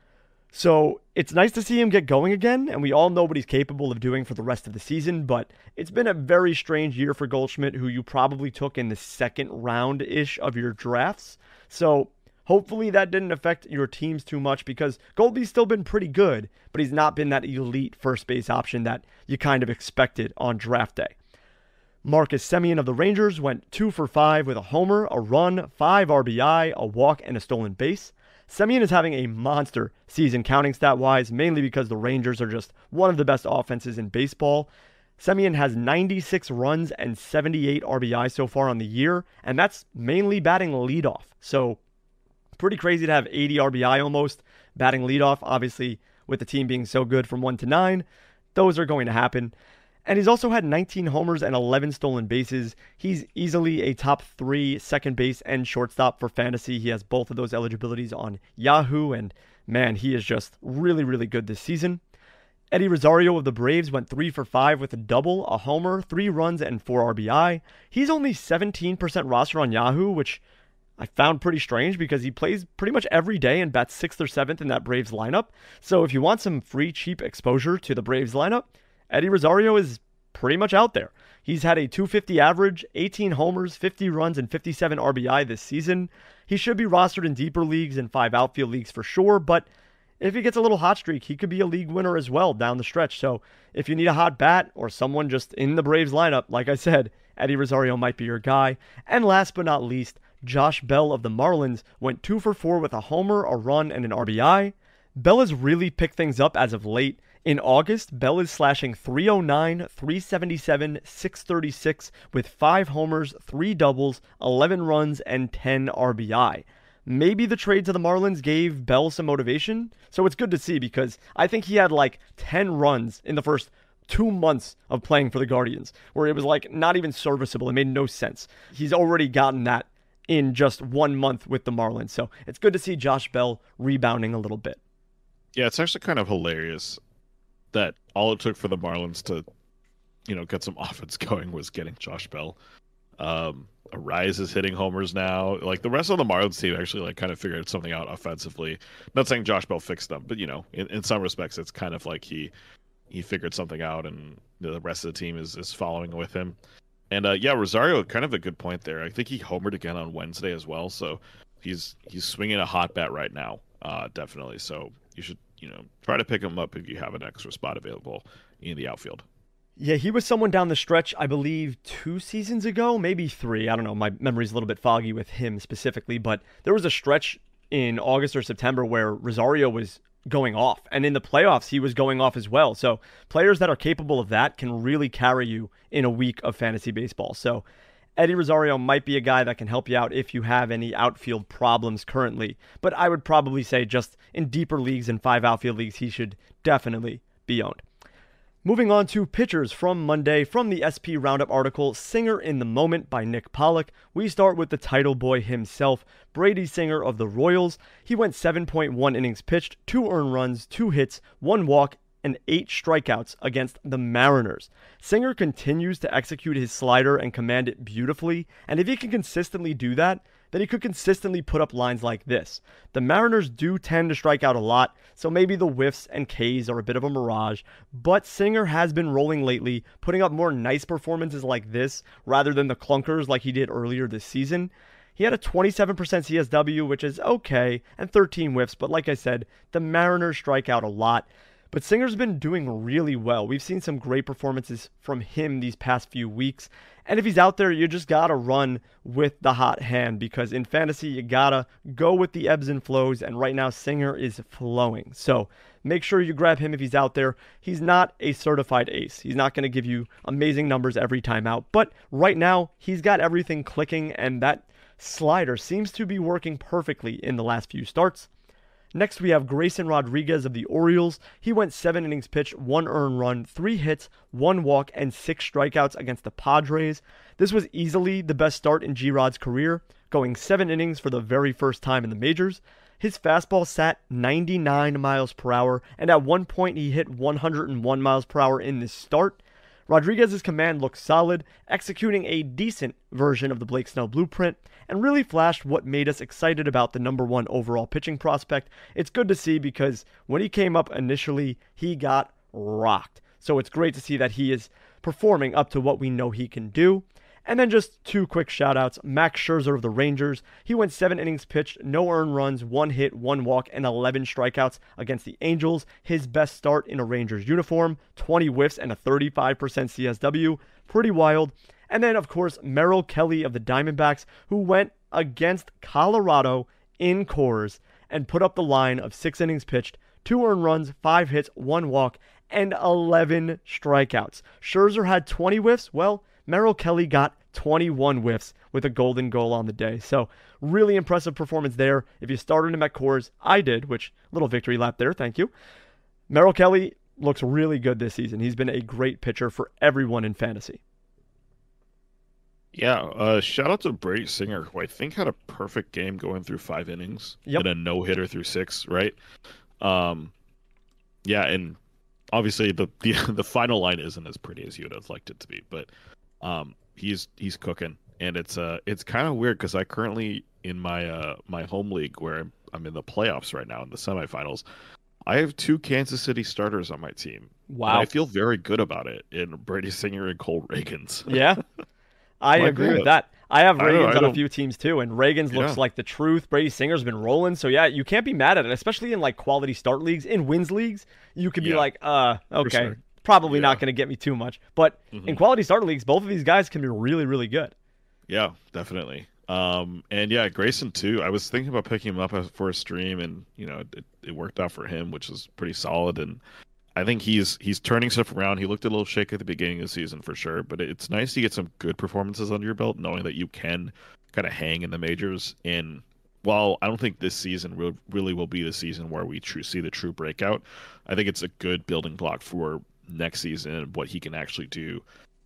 So it's nice to see him get going again, and we all know what he's capable of doing for the rest of the season, but it's been a very strange year for Goldschmidt, who you probably took in the second round-ish of your drafts. So hopefully that didn't affect your teams too much, because Goldie's still been pretty good, but he's not been that elite first base option that you kind of expected on draft day. Marcus Semien of the Rangers went 2 for 5 with a homer, a run, 5 RBI, a walk, and a stolen base. Semien is having a monster season counting stat-wise, mainly because the Rangers are just one of the best offenses in baseball. Semien has 96 runs and 78 RBI so far on the year, and that's mainly batting leadoff. So pretty crazy to have 80 RBI almost batting leadoff. Obviously, with the team being so good from 1 to 9, those are going to happen. And he's also had 19 homers and 11 stolen bases. He's easily a top 3 second base and shortstop for fantasy. He has both of those eligibilities on Yahoo, and man, he is just really, really good this season. Eddie Rosario of the Braves went 3 for 5 with a double, a homer, 3 runs, and 4 RBI. He's only 17% rostered on Yahoo, which I found pretty strange because he plays pretty much every day and bats 6th or 7th in that Braves lineup. So if you want some free, cheap exposure to the Braves lineup, Eddie Rosario is pretty much out there. He's had a 250 average, 18 homers, 50 runs, and 57 RBI this season. He should be rostered in deeper leagues and 5 outfield leagues for sure, but if he gets a little hot streak, he could be a league winner as well down the stretch. So if you need a hot bat or someone just in the Braves lineup, like I said, Eddie Rosario might be your guy. And last but not least, Josh Bell of the Marlins went 2 for 4 with a homer, a run, and an RBI. Bell has really picked things up as of late. In August, Bell is slashing .309, .377, .636 with 5 homers, 3 doubles, 11 runs, and 10 RBI. Maybe the trade to the Marlins gave Bell some motivation, so it's good to see because I think he had like 10 runs in the first 2 months of playing for the Guardians, where it was like not even serviceable. It made no sense. He's already gotten that in just 1 month with the Marlins, so it's good to see Josh Bell rebounding a little bit. Yeah, it's actually kind of hilarious that all it took for the Marlins to, get some offense going was getting Josh Bell. Arise is hitting homers now. Like the rest of the Marlins team actually kind of figured something out offensively. not saying Josh Bell fixed them, but in some respects it's kind of like he figured something out and the rest of the team is following with him. And Rosario, kind of a good point there. I think he homered again on Wednesday as well, so he's swinging a hot bat right now, definitely. So you should try to pick him up if you have an extra spot available in the outfield. Yeah, he was someone down the stretch, I believe 2 seasons ago, maybe 3. I don't know. My memory's a little bit foggy with him specifically, but there was a stretch in August or September where Rosario was going off, and in the playoffs he was going off as well. So players that are capable of that can really carry you in a week of fantasy baseball. So Eddie Rosario might be a guy that can help you out if you have any outfield problems currently, but I would probably say just in deeper leagues and 5 outfield leagues, he should definitely be owned. Moving on to pitchers from Monday, from the SP Roundup article, Singer in the Moment by Nick Pollock, we start with the title boy himself, Brady Singer of the Royals. He went 7.1 innings pitched, 2 earned runs, 2 hits, 1 walk, and 8 strikeouts against the Mariners. Singer continues to execute his slider and command it beautifully, and if he can consistently do that, then he could consistently put up lines like this. The Mariners do tend to strike out a lot, so maybe the whiffs and Ks are a bit of a mirage, but Singer has been rolling lately, putting up more nice performances like this rather than the clunkers like he did earlier this season. He had a 27% CSW, which is okay, and 13 whiffs, but like I said, the Mariners strike out a lot. But Singer's been doing really well. We've seen some great performances from him these past few weeks. And if he's out there, you just got to run with the hot hand, because in fantasy, you got to go with the ebbs and flows. And right now, Singer is flowing. So make sure you grab him if he's out there. He's not a certified ace. He's not going to give you amazing numbers every time out. But right now, he's got everything clicking, and that slider seems to be working perfectly in the last few starts. Next, we have Grayson Rodriguez of the Orioles. He went 7 innings pitched, 1 earned run, 3 hits, 1 walk, and 6 strikeouts against the Padres. This was easily the best start in G-Rod's career, going 7 innings for the very first time in the majors. His fastball sat 99 miles per hour, and at one point he hit 101 miles per hour in this start. Rodriguez's command looked solid, executing a decent version of the Blake Snell blueprint, and really flashed what made us excited about the number 1 overall pitching prospect. It's good to see, because when he came up initially, he got rocked. So it's great to see that he is performing up to what we know he can do. And then just 2 quick shout-outs. Max Scherzer of the Rangers. He went 7 innings pitched, no earned runs, 1 hit, 1 walk, and 11 strikeouts against the Angels. His best start in a Rangers uniform, 20 whiffs and a 35% CSW. Pretty wild. And then, of course, Merrill Kelly of the Diamondbacks, who went against Colorado in Coors and put up the line of 6 innings pitched, 2 earned runs, 5 hits, 1 walk, and 11 strikeouts. Scherzer had 20 whiffs. Well, Merrill Kelly got 21 whiffs with a golden goal on the day. So really impressive performance there. If you started him at Coors, I did, which little victory lap there. Thank you. Merrill Kelly looks really good this season. He's been a great pitcher for everyone in fantasy. Yeah, shout out to Brady Singer, who I think had a perfect game going through 5 innings and a no-hitter through 6, right? Yeah, and obviously the final line isn't as pretty as you'd have liked it to be, but he's cooking, and it's kind of weird because I currently in my my home league where I'm in the playoffs right now in the semifinals, I have 2 Kansas City starters on my team. Wow, I feel very good about it in Brady Singer and Cole Reagans. Yeah. I agree with that. I have Reagans on a few teams too, and Reagans looks Yeah. like the truth. Brady Singer's been rolling, so yeah, you can't be mad at it, especially in like quality start leagues. In wins leagues, you could be Yeah, like, okay, sure. probably Yeah. not going to get me too much. But in quality start leagues, both of these guys can be really, really good. Yeah, definitely. And yeah, Grayson too. I was thinking about picking him up for a stream, and it worked out for him, which is pretty solid. And I think he's turning stuff around. He looked a little shaky at the beginning of the season for sure, but it's nice to get some good performances under your belt, knowing that you can kind of hang in the majors. And while I don't think this season really will be the season where we see the true breakout, I think it's a good building block for next season and what he can actually do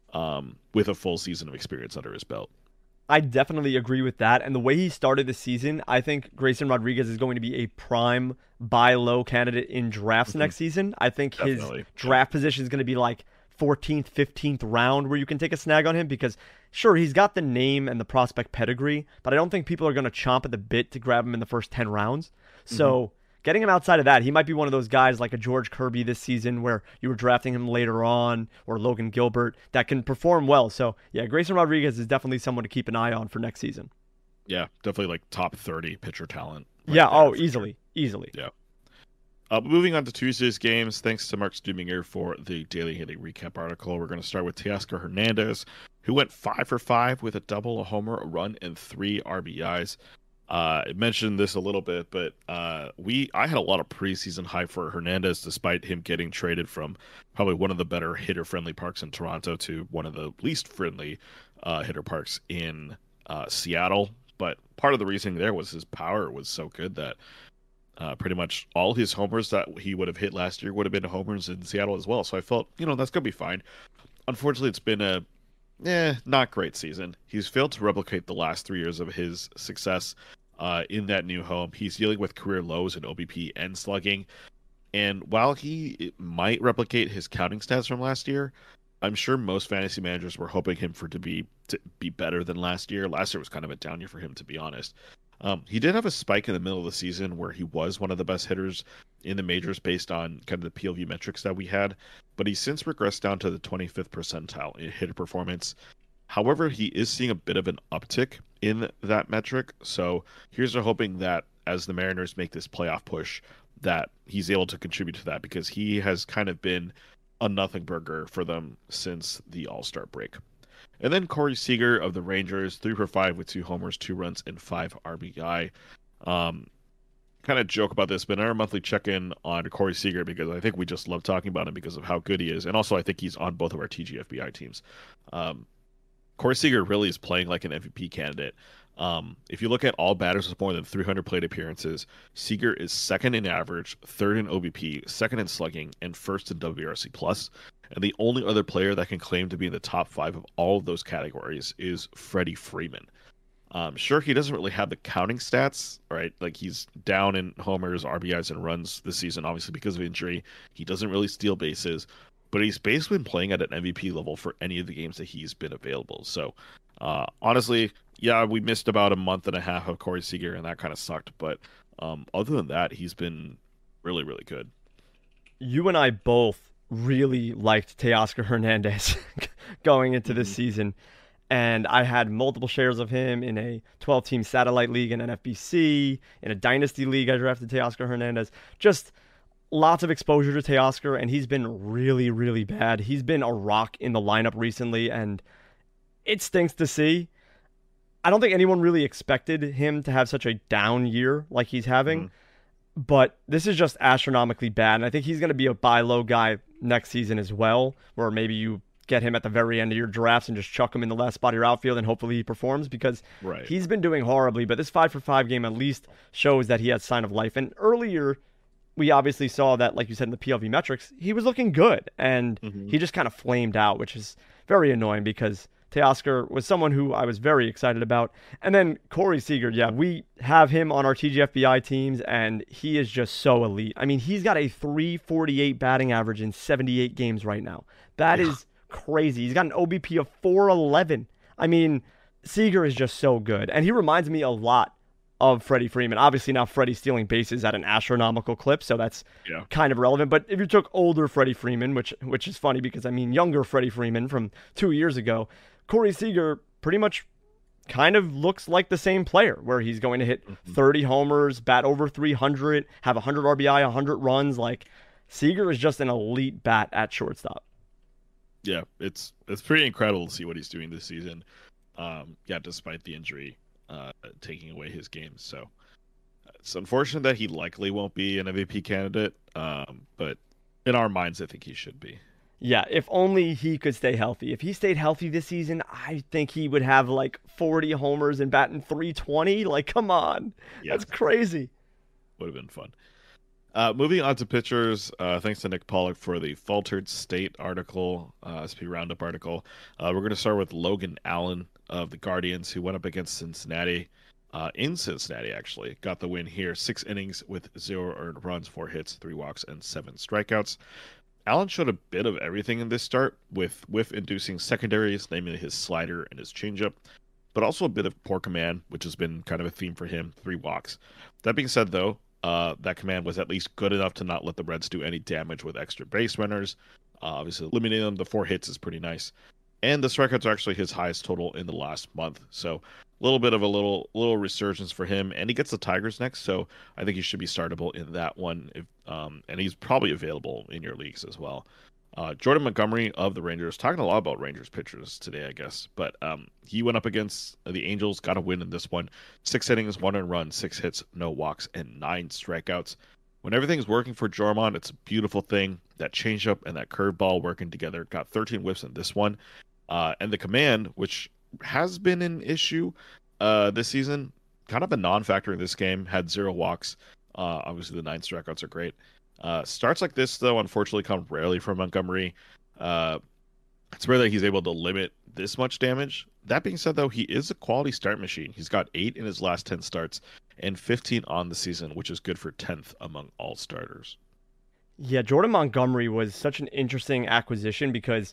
with a full season of experience under his belt. I definitely agree with that. And the way he started the season, I think Grayson Rodriguez is going to be a prime buy low candidate in drafts next season. I think Definitely. his draft position is going to be like 14th, 15th round where you can take a snag on him, because sure, he's got the name and the prospect pedigree, but I don't think people are going to chomp at the bit to grab him in the first 10 rounds. So getting him outside of that, he might be one of those guys like a George Kirby this season where you were drafting him later on, or Logan Gilbert, that can perform well. So yeah, Grayson Rodriguez is definitely someone to keep an eye on for next season. Yeah, definitely like top 30 pitcher talent. right Yeah, there for easily. Yeah. Moving on to Tuesday's games, thanks to Mark Stuminger for the Daily Hitting Recap article. We're going to start with Teoscar Hernandez, who went 5 for 5 with a double, a homer, a run, and 3 RBIs. I mentioned this a little bit, but I had a lot of preseason hype for Hernandez, despite him getting traded from probably one of the better hitter-friendly parks in Toronto to one of the least friendly hitter parks in Seattle. But part of the reasoning there was his power was so good that pretty much all his homers that he would have hit last year would have been homers in Seattle as well. So I felt, that's going to be fine. Unfortunately, it's been a not great season. He's failed to replicate the last 3 years of his success in that new home. He's dealing with career lows in OBP and slugging. And while he might replicate his counting stats from last year, I'm sure most fantasy managers were hoping him to be better than last year. Last year was kind of a down year for him, to be honest. He did have a spike in the middle of the season where he was one of the best hitters in the majors based on kind of the PLV metrics that we had, but he's since regressed down to the 25th percentile in hitter performance. However, he is seeing a bit of an uptick in that metric, so here's our hoping that as the Mariners make this playoff push, that he's able to contribute to that because he has kind of been a nothing burger for them since the All-Star break. And then Corey Seager of the Rangers, 3 for 5 with 2 homers, 2 runs, and 5 RBI. Kind of joke about this, but in our monthly check-in on Corey Seager, because I think we just love talking about him because of how good he is, and also I think he's on both of our TGFBI teams. Corey Seager really is playing like an MVP candidate. If you look at all batters with more than 300 plate appearances, Seager is second in average, third in OBP, second in slugging, and first in WRC plus. And the only other player that can claim to be in the top 5 of all of those categories is Freddie Freeman. Sure, he doesn't really have the counting stats, right? Like he's down in homers, RBIs, and runs this season, obviously because of injury. He doesn't really steal bases, but he's basically been playing at an MVP level for any of the games that he's been available. So, honestly, yeah, we missed about a month and a half of Corey Seager, and that kind of sucked. But other than that, he's been really, really good. You and I both really liked Teoscar Hernandez going into this season. And I had multiple shares of him in a 12-team satellite league in NFBC. In a dynasty league, I drafted Teoscar Hernandez. Just lots of exposure to Teoscar, and he's been really, really bad. He's been a rock in the lineup recently, and it stinks to see. I don't think anyone really expected him to have such a down year like he's having, but this is just astronomically bad, and I think he's going to be a buy low guy next season as well, where maybe you get him at the very end of your drafts and just chuck him in the last spot of your outfield and hopefully he performs because he's been doing horribly. But this 5 for 5 game at least shows that he has sign of life. And earlier, we obviously saw that, like you said in the PLV metrics, he was looking good. And he just kind of flamed out, which is very annoying because Teoscar was someone who I was very excited about. And then Corey Seager, yeah, we have him on our TGFBI teams, and he is just so elite. I mean, he's got a 348 batting average in 78 games right now. That is crazy. He's got an OBP of 411. I mean, Seager is just so good. And he reminds me a lot of Freddie Freeman. Obviously now Freddie's stealing bases at an astronomical clip, so that's kind of relevant. But if you took older Freddie Freeman, which is funny because I mean younger Freddie Freeman from 2 years ago, Corey Seager pretty much kind of looks like the same player where he's going to hit 30 homers, bat over 300, have 100 RBI, 100 runs. Like Seager is just an elite bat at shortstop. Yeah, it's pretty incredible to see what he's doing this season. Despite the injury taking away his games. So it's unfortunate that he likely won't be an MVP candidate, but in our minds, I think he should be. Yeah, if only he could stay healthy. If he stayed healthy this season, I think he would have like 40 homers and batting 320. Like, come on. That's crazy. Would have been fun. Moving on to pitchers, thanks to Nick Pollock for the Faltered State article, SP Roundup article. We're going to start with Logan Allen of the Guardians, who went up against Cincinnati, in Cincinnati, actually. Got the win here. 6 innings with 0 earned runs, 4 hits, 3 walks, and 7 strikeouts. Allen showed a bit of everything in this start, with whiff-inducing secondaries, namely his slider and his changeup, but also a bit of poor command, which has been kind of a theme for him, 3 walks. That being said, though, that command was at least good enough to not let the Reds do any damage with extra base runners. Obviously, eliminating them to 4 hits is pretty nice. And the strikeouts are actually his highest total in the last month. So a little bit of a little resurgence for him. And he gets the Tigers next, so I think he should be startable in that one. And he's probably available in your leagues as well. Jordan Montgomery of the Rangers, talking a lot about Rangers pitchers today, I guess. But he went up against the Angels, got a win in this one. 6 innings, 1 earned run, 6 hits, no walks, and 9 strikeouts. When everything's working for Jorman, it's a beautiful thing. That changeup and that curveball working together. Got 13 whiffs in this one. And the command, which has been an issue this season, kind of a non-factor in this game, had 0 walks. Obviously, the 9 strikeouts are great. Starts like this, though, unfortunately come rarely from Montgomery. It's rare that he's able to limit this much damage. That being said, though, he is a quality start machine. He's got 8 in his last 10 starts and 15 on the season, which is good for 10th among all starters. Yeah, Jordan Montgomery was such an interesting acquisition because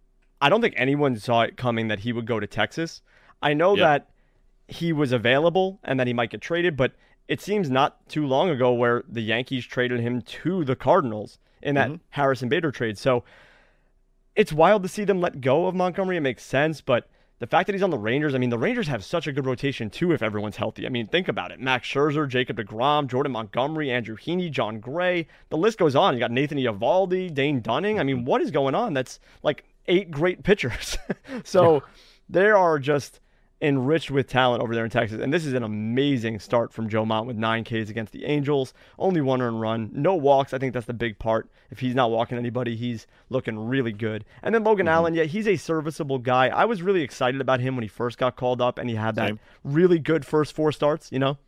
I don't think anyone saw it coming that he would go to Texas. I know Yeah. that he was available and that he might get traded, but it seems not too long ago where the Yankees traded him to the Cardinals in that Harrison Bader trade. So it's wild to see them let go of Montgomery. It makes sense, but the fact that he's on the Rangers, I mean, the Rangers have such a good rotation too if everyone's healthy. I mean, think about it. Max Scherzer, Jacob deGrom, Jordan Montgomery, Andrew Heaney, John Gray. The list goes on. You got Nathan Eovaldi, Dane Dunning. I mean, what is going on? That's like 8 great pitchers. So they are just enriched with talent over there in Texas. And this is an amazing start from Joe Mont with 9 Ks against the Angels. Only 1 earned run. No walks. I think that's the big part. If he's not walking anybody, he's looking really good. And then Logan Allen, yeah, he's a serviceable guy. I was really excited about him when he first got called up and he had that really good first 4 starts, you know?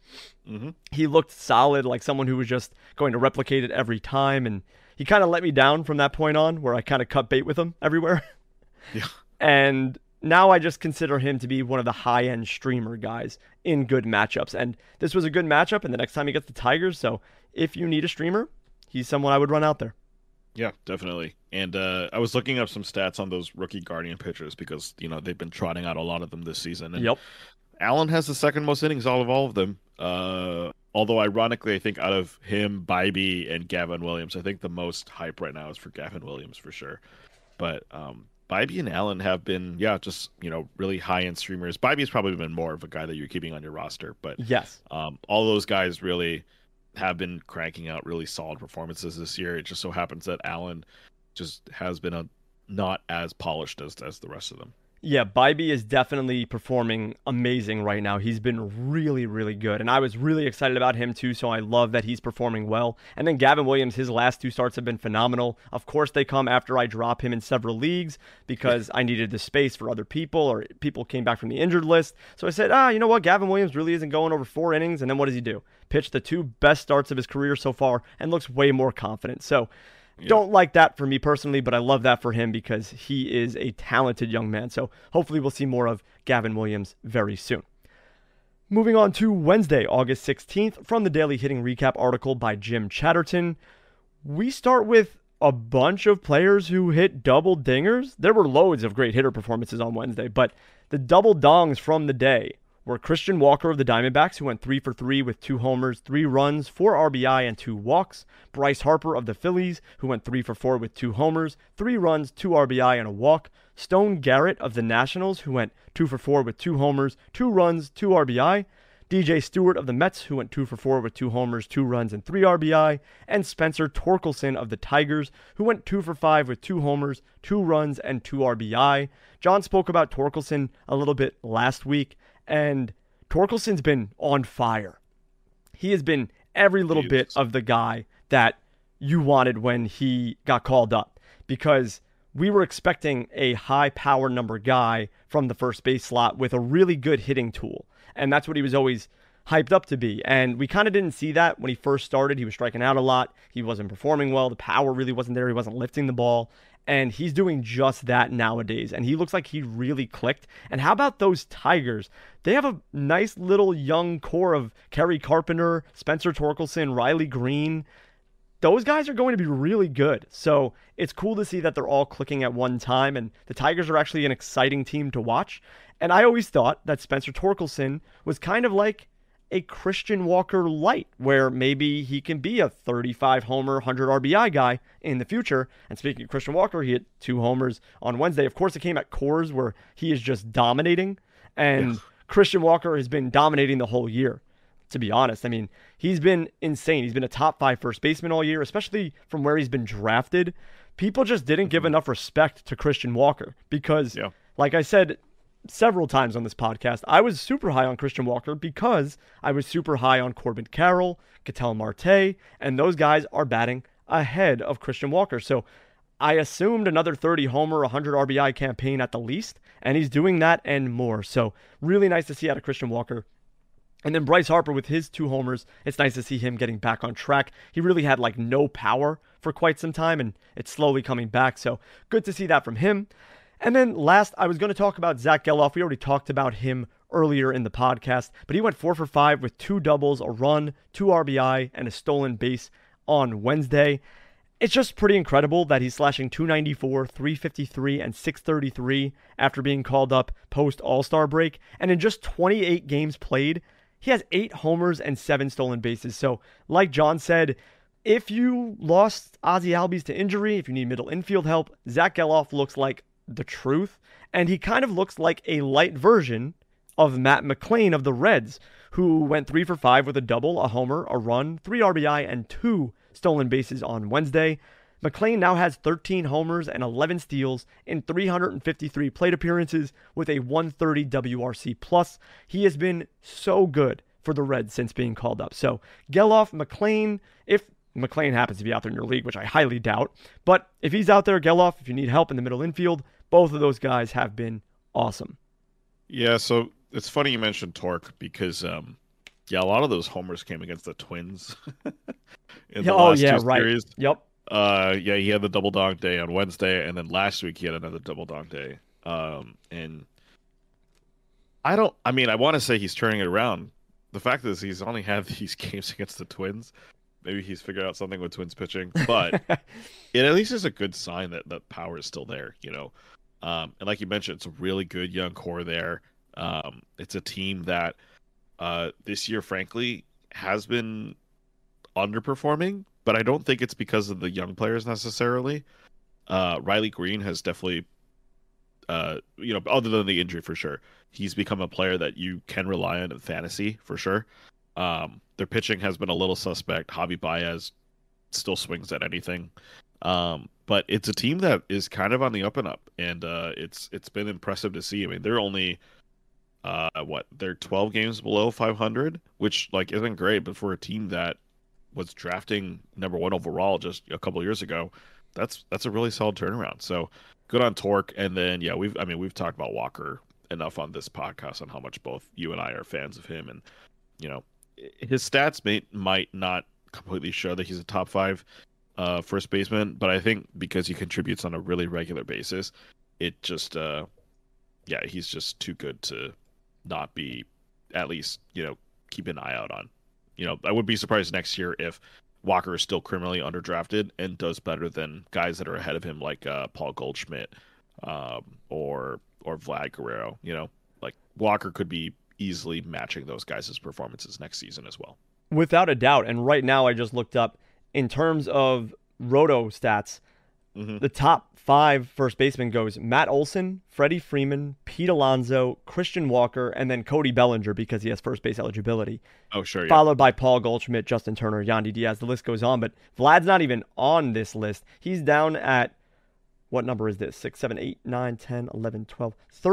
He looked solid, like someone who was just going to replicate it every time. And he kind of let me down from that point on where I kind of cut bait with him everywhere. Yeah. And now I just consider him to be one of the high-end streamer guys in good matchups. And this was a good matchup, and the next time he gets the Tigers. So if you need a streamer, he's someone I would run out there. Yeah, definitely. And I was looking up some stats on those rookie Guardian pitchers because, you know, they've been trotting out a lot of them this season. And Allen has the second most innings out of all of them. Although, ironically, I think out of him, Bybee, and Gavin Williams, I think the most hype right now is for Gavin Williams for sure. But Bybee and Allen have been, just, you know, really high-end streamers. Bybee's probably been more of a guy that you're keeping on your roster. But yes, all those guys really have been cranking out really solid performances this year. It just so happens that Allen just has been not as polished as the rest of them. Yeah, Bybee is definitely performing amazing right now. He's been really, really good. And I was really excited about him too, so I love that he's performing well. And then Gavin Williams, his last 2 starts have been phenomenal. Of course, they come after I drop him in several leagues because I needed the space for other people or people came back from the injured list. So I said, you know what? Gavin Williams really isn't going over 4 innings. And then what does he do? Pitched the 2 best starts of his career so far and looks way more confident. So don't like that for me personally, but I love that for him because he is a talented young man. So hopefully we'll see more of Gavin Williams very soon. Moving on to Wednesday, August 16th, from the Daily Hitting Recap article by Jim Chatterton. We start with a bunch of players who hit double dingers. There were loads of great hitter performances on Wednesday, but the double dongs from the day were Christian Walker of the Diamondbacks, who went 3 for 3 with 2 homers, 3 runs, 4 RBI, and 2 walks. Bryce Harper of the Phillies, who went 3 for 4 with 2 homers, 3 runs, 2 RBI, and a walk. Stone Garrett of the Nationals, who went 2 for 4 with 2 homers, 2 runs, 2 RBI. DJ Stewart of the Mets, who went 2 for 4 with 2 homers, 2 runs, and 3 RBI. And Spencer Torkelson of the Tigers, who went 2 for 5 with 2 homers, 2 runs, and 2 RBI. John spoke about Torkelson a little bit last week, and Torkelson's been on fire. He has been every little bit of the guy that you wanted when he got called up, because we were expecting a high power number guy from the first base slot with a really good hitting tool. And that's what he was always hyped up to be. And we kind of didn't see that when he first started. He was striking out a lot. He wasn't performing well. The power really wasn't there. He wasn't lifting the ball. And he's doing just that nowadays. And he looks like he really clicked. And how about those Tigers? They have a nice little young core of Kerry Carpenter, Spencer Torkelson, Riley Green. Those guys are going to be really good. So it's cool to see that they're all clicking at one time. And the Tigers are actually an exciting team to watch. And I always thought that Spencer Torkelson was kind of like a Christian Walker light, where maybe he can be a 35 homer, 100 RBI guy in the future. And speaking of Christian Walker, he hit 2 homers on Wednesday. Of course, it came at Coors, where he is just dominating. And Christian Walker has been dominating the whole year, to be honest. I mean, he's been insane. He's been a top 5 first baseman all year, especially from where he's been drafted. People just didn't give enough respect to Christian Walker because, like I said several times on this podcast, I was super high on Christian Walker because I was super high on Corbin Carroll, Ketel Marte, and those guys are batting ahead of Christian Walker. So I assumed another 30 homer, 100 RBI campaign at the least, and he's doing that and more. So really nice to see out of Christian Walker. And then Bryce Harper with his 2 homers, it's nice to see him getting back on track. He really had like no power for quite some time, and it's slowly coming back. So good to see that from him. And then last, I was going to talk about Zach Geloff. We already talked about him earlier in the podcast, but he went 4 for 5 with 2 doubles, a run, 2 RBI, and a stolen base on Wednesday. It's just pretty incredible that he's slashing 294, 353, and 633 after being called up post All-Star break. And in just 28 games played, he has 8 homers and 7 stolen bases. So, like John said, if you lost Ozzie Albies to injury, if you need middle infield help, Zach Gelof looks like the truth. And he kind of looks like a light version of Matt McLain of the Reds, who went 3 for 5 with a double, a homer, a run, 3 RBI, and 2 stolen bases on Wednesday. McLain now has 13 homers and 11 steals in 353 plate appearances with a 130 WRC+. He has been so good for the Reds since being called up. So Gelof, McLain, if McLain happens to be out there in your league, which I highly doubt, but if he's out there, Gelof, if you need help in the middle infield, both of those guys have been awesome. Yeah, so it's funny you mentioned Torque because yeah, a lot of those homers came against the Twins in the last two series. Yep. Yeah, he had the double dog day on Wednesday, and then last week he had another double dog day. And I want to say he's turning it around. The fact is he's only had these games against the Twins. Maybe he's figured out something with Twins pitching, but it at least is a good sign that the power is still there, you know. And like you mentioned, it's a really good young core there. It's a team that this year, frankly, has been underperforming, but I don't think it's because of the young players necessarily. Riley Green has definitely, other than the injury for sure, he's become a player that you can rely on in fantasy for sure. Their pitching has been a little suspect. Javi Baez still swings at anything. But it's a team that is kind of on the up and up, and it's been impressive to see. I mean, they're only they're 12 games below 500, which like isn't great, but for a team that was drafting number 1 overall just a couple of years ago, that's a really solid turnaround. So good on Torque. And then yeah, we've talked about Walker enough on this podcast on how much both you and I are fans of him, and you know, his stats might not completely show that he's a top 5 first baseman, but I think because he contributes on a really regular basis, it just he's just too good to not be at least, you know, keep an eye out on. You know, I would be surprised next year if Walker is still criminally underdrafted and does better than guys that are ahead of him, like Paul Goldschmidt or Vlad Guerrero. You know, like Walker could be easily matching those guys' performances next season as well. Without a doubt. And right now I just looked up in terms of Roto stats, the top 5 first basemen goes Matt Olson, Freddie Freeman, Pete Alonso, Christian Walker, and then Cody Bellinger because he has first base eligibility. Oh, sure. Yeah. Followed by Paul Goldschmidt, Justin Turner, Yandy Diaz. The list goes on, but Vlad's not even on this list. He's down at, what number is this? 6, 7, 8, 9, 10, 11, 12,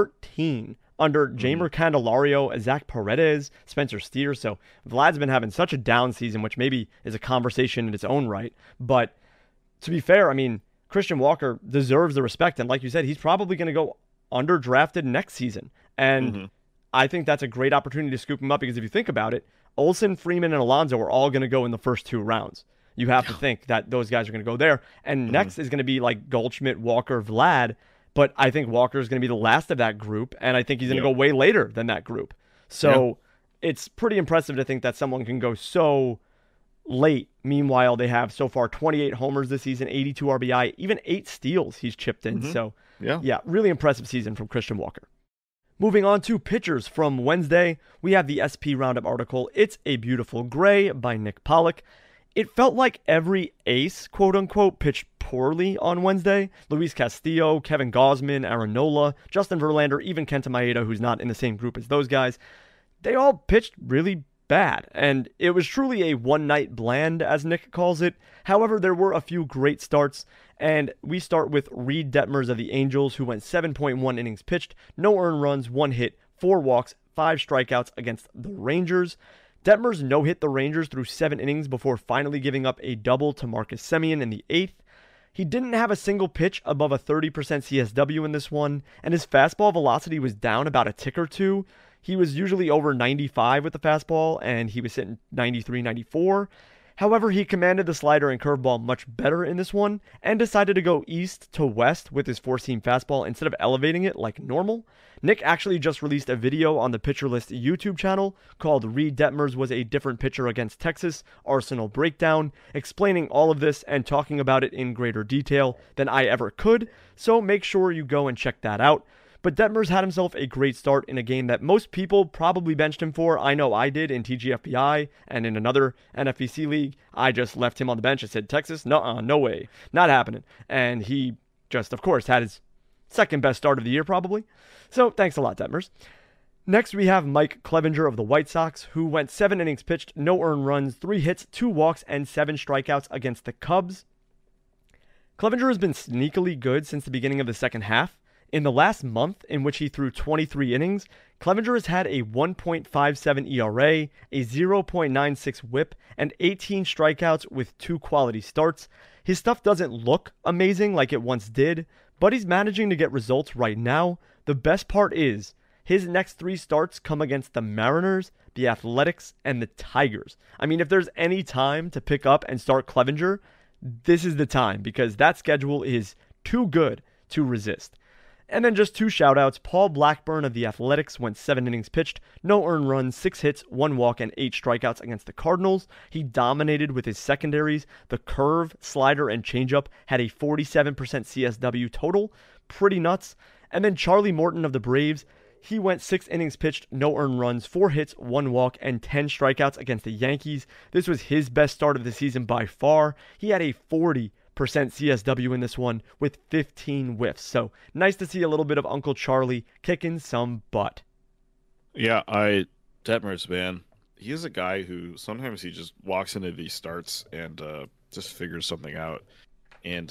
13 under Jeimer Candelario, Zach Paredes, Spencer Steer. So Vlad's been having such a down season, which maybe is a conversation in its own right. But to be fair, I mean, Christian Walker deserves the respect. And like you said, he's probably going to go underdrafted next season. And I think that's a great opportunity to scoop him up because if you think about it, Olsen, Freeman, and Alonso are all going to go in the first 2 rounds. You have to think that those guys are going to go there. And next is going to be like Goldschmidt, Walker, Vlad. But I think Walker is going to be the last of that group. And I think he's going to go way later than that group. So it's pretty impressive to think that someone can go so late. Meanwhile, they have so far 28 homers this season, 82 RBI, even 8 steals he's chipped in. So yeah, really impressive season from Christian Walker. Moving on to pitchers from Wednesday, we have the SP Roundup article, It's a Beautiful Gray by Nick Pollock. It felt like every ace, quote-unquote, pitched poorly on Wednesday. Luis Castillo, Kevin Gausman, Aaron Nola, Justin Verlander, even Kenta Maeda, who's not in the same group as those guys. They all pitched really bad, and it was truly a one-night bland, as Nick calls it. However, there were a few great starts, and we start with Reed Detmers of the Angels, who went 7.1 innings pitched, no earned runs, 1 hit, 4 walks, 5 strikeouts against the Rangers. Detmers no-hit the Rangers through 7 innings before finally giving up a double to Marcus Semien in the 8th. He didn't have a single pitch above a 30% CSW in this one, and his fastball velocity was down about a tick or two. He was usually over 95 with the fastball, and he was sitting 93, 94. However, he commanded the slider and curveball much better in this one and decided to go east to west with his four-seam fastball instead of elevating it like normal. Nick actually just released a video on the Pitcher List YouTube channel called Reed Detmers Was a Different Pitcher Against Texas, Arsenal Breakdown, explaining all of this and talking about it in greater detail than I ever could, so make sure you go and check that out. But Detmers had himself a great start in a game that most people probably benched him for. I know I did in TGFBI and in another NFBC league. I just left him on the bench. I said, Texas? No way. Not happening. And he just, of course, had his second best start of the year probably. So thanks a lot, Detmers. Next, we have Mike Clevinger of the White Sox, who went 7 innings pitched, no earned runs, 3 hits, 2 walks, and 7 strikeouts against the Cubs. Clevinger has been sneakily good since the beginning of the second half. In the last month, in which he threw 23 innings, Clevinger has had a 1.57 ERA, a 0.96 whip, and 18 strikeouts with 2 quality starts. His stuff doesn't look amazing like it once did, but he's managing to get results right now. The best part is, his next 3 starts come against the Mariners, the Athletics, and the Tigers. I mean, if there's any time to pick up and start Clevinger, this is the time, because that schedule is too good to resist. And then just 2 shoutouts. Paul Blackburn of the Athletics went 7 innings pitched, no earned runs, 6 hits, 1 walk, and 8 strikeouts against the Cardinals. He dominated with his secondaries. The curve, slider, and changeup had a 47% CSW total. Pretty nuts. And then Charlie Morton of the Braves, he went 6 innings pitched, no earned runs, 4 hits, 1 walk, and 10 strikeouts against the Yankees. This was his best start of the season by far. He had a 40% CSW in this one with 15 whiffs. So nice to see a little bit of Uncle Charlie kicking some butt. Yeah, Detmers, man, he is a guy who sometimes he just walks into these starts and just figures something out. And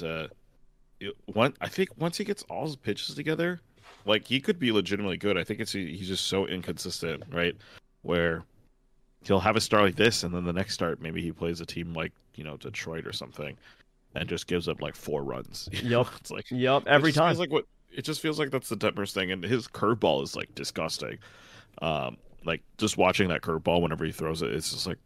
I think once he gets all his pitches together, like he could be legitimately good. I think he's just so inconsistent, right? Where he'll have a start like this, and then the next start maybe he plays a team like Detroit or something, and just gives up like 4 runs. Yep. It's like every time. It just feels like that's the Detmers thing, and his curveball is like disgusting. Like just watching that curveball whenever he throws it, it's just like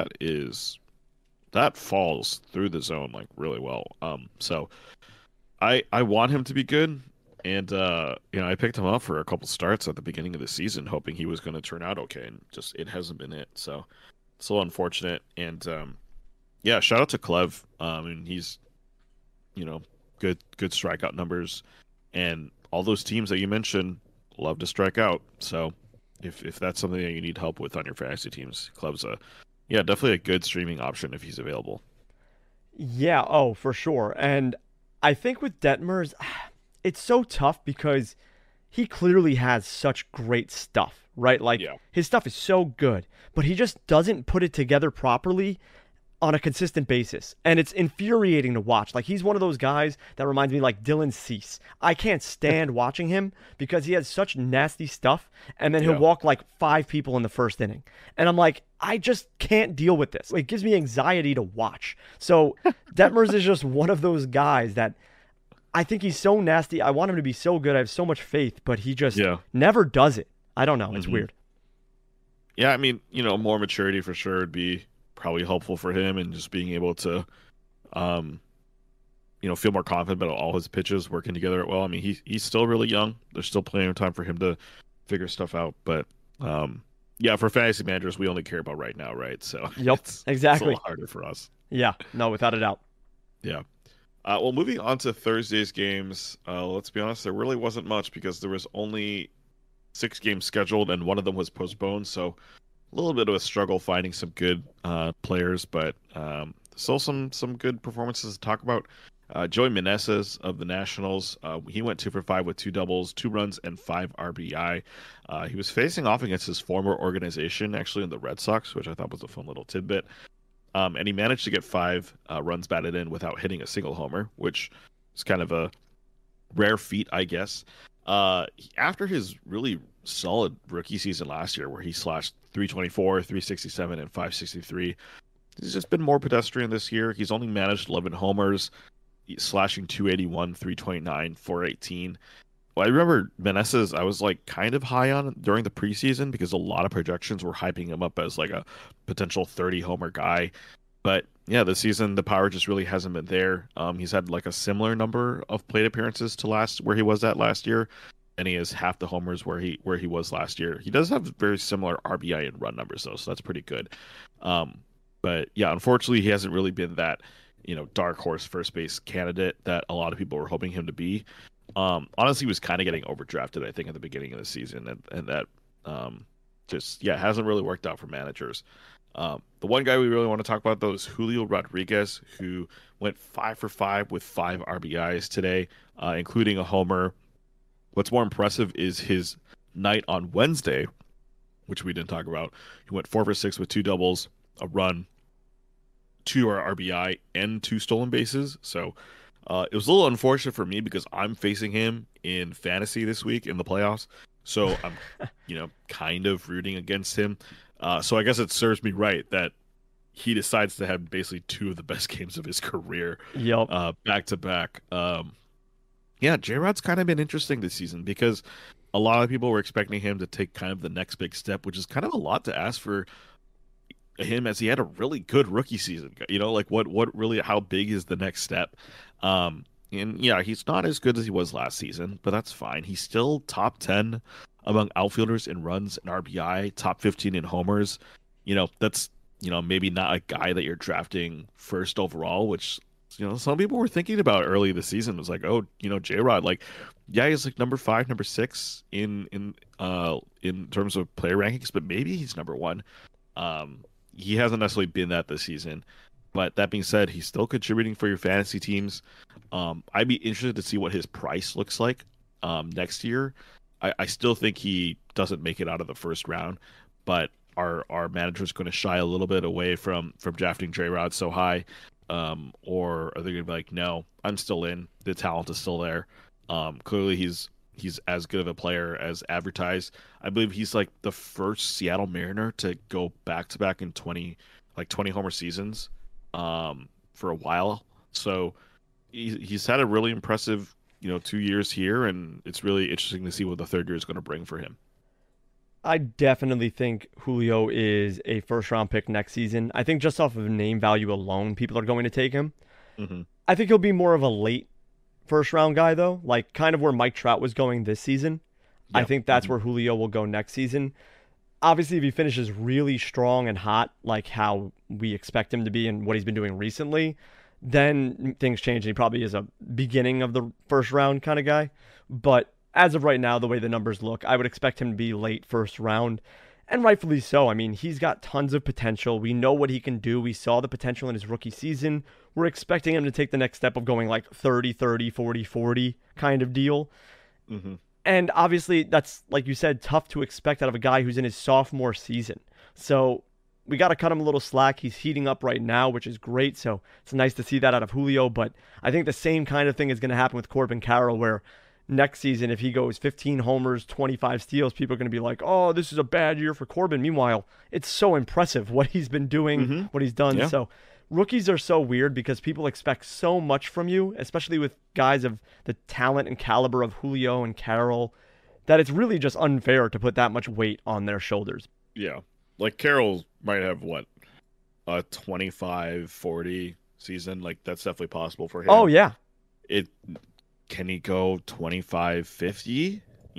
that falls through the zone like really well. So I want him to be good, and I picked him up for a couple starts at the beginning of the season, hoping he was going to turn out okay, and just it hasn't been it. So it's a little unfortunate, and yeah, shout out to Clev. And he's good strikeout numbers, and all those teams that you mentioned love to strike out. So if that's something that you need help with on your fantasy teams, Clev's definitely a good streaming option if he's available. Yeah, oh, for sure. And I think with Detmers, it's so tough because he clearly has such great stuff, right? Like his stuff is so good, but he just doesn't put it together properly on a consistent basis, and it's infuriating to watch. Like, he's one of those guys that reminds me like Dylan Cease. I can't stand watching him because he has such nasty stuff, and then he'll walk like 5 people in the first inning, and I'm like, I just can't deal with this. It gives me anxiety to watch. So Detmers is just one of those guys that I think he's so nasty. I want him to be so good. I have so much faith, but he just never does it. I don't know. It's weird. Yeah, I mean, more maturity for sure would be probably helpful for him, and just being able to feel more confident about all his pitches working together well. I mean, he's still really young. There's still plenty of time for him to figure stuff out, but for fantasy managers, we only care about right now, right? So exactly, it's a little harder for us. Yeah, no, without a doubt. Yeah. Well, moving on to Thursday's games, let's be honest, there really wasn't much because there was only 6 games scheduled, and one of them was postponed, so a little bit of a struggle finding some good players, but still some good performances to talk about. Joey Meneses of the Nationals, he went 2 for 5 with 2 doubles, 2 runs, and 5 RBI. He was facing off against his former organization, actually in the Red Sox, which I thought was a fun little tidbit. And he managed to get 5 runs batted in without hitting a single homer, which is kind of a rare feat, I guess. After his really solid rookie season last year, where he slashed 324, 367, and 563, he's just been more pedestrian this year. He's only managed 11 homers, slashing 281, 329, 418. Well, I remember Meneses, I was like kind of high on during the preseason because a lot of projections were hyping him up as like a potential 30 homer guy. But yeah, this season the power just really hasn't been there. He's had like a similar number of plate appearances to last where he was at last year, and he has half the homers where he was last year. He does have very similar RBI and run numbers though, so that's pretty good. Um, but yeah, unfortunately, he hasn't really been that dark horse first base candidate that a lot of people were hoping him to be. Honestly, he was kind of getting overdrafted, I think, at the beginning of the season, and that just hasn't really worked out for managers. The one guy we really want to talk about though is Julio Rodriguez, who went 5 for 5 with 5 RBIs today, including a homer. What's more impressive is his night on Wednesday, which we didn't talk about. He went 4 for 6 with 2 doubles, a run, 2 RBI, and 2 stolen bases. So it was a little unfortunate for me because I'm facing him in fantasy this week in the playoffs. So I'm, kind of rooting against him. So I guess it serves me right that he decides to have basically 2 of the best games of his career back to back. J-Rod's kind of been interesting this season because a lot of people were expecting him to take kind of the next big step, which is kind of a lot to ask for him as he had a really good rookie season. Like what really, how big is the next step? And yeah, he's not as good as he was last season, but that's fine. He's still top 10 among outfielders in runs and RBI, top 15 in homers. That's, maybe not a guy that you're drafting first overall, which, some people were thinking about early this season. It was like, oh, J-Rod, like, yeah, he's like number 5, number 6 in terms of player rankings, but maybe he's number 1. He hasn't necessarily been that this season. But that being said, he's still contributing for your fantasy teams. I'd be interested to see what his price looks like next year. I still think he doesn't make it out of the first round, but our manager's going to shy a little bit away from drafting J-Rod so high, or are they going to be like, no, I'm still in. The talent is still there. Clearly, he's as good of a player as advertised. I believe he's like the first Seattle Mariner to go back to back in 20 homer seasons for a while. So he's had a really impressive 2 years here, and it's really interesting to see what the third year is going to bring for him. I definitely think Julio is a first-round pick next season. I think just off of name value alone, people are going to take him. Mm-hmm. I think he'll be more of a late first-round guy, though, like kind of where Mike Trout was going this season. Yeah. I think that's where Julio will go next season. Obviously, if he finishes really strong and hot, like how we expect him to be and what he's been doing recently, then things change and he probably is a beginning of the first round kind of guy. But as of right now, the way the numbers look, I would expect him to be late first round, and rightfully so. I mean, he's got tons of potential. We know what he can do. We saw the potential in his rookie season. We're expecting him to take the next step of going like 30-30, 40-40 kind of deal. Mm-hmm. And obviously, that's, like you said, tough to expect out of a guy who's in his sophomore season. So we got to cut him a little slack. He's heating up right now, which is great. So it's nice to see that out of Julio. But I think the same kind of thing is going to happen with Corbin Carroll, where next season, if he goes 15 homers, 25 steals, people are going to be like, oh, this is a bad year for Corbin. Meanwhile, it's so impressive what he's been doing, what he's done. Yeah. So rookies are so weird because people expect so much from you, especially with guys of the talent and caliber of Julio and Carroll, that it's really just unfair to put that much weight on their shoulders. Yeah. Like Carroll might have a 25-40 season. Like that's definitely possible for him. Oh, yeah. Can he go 25-50?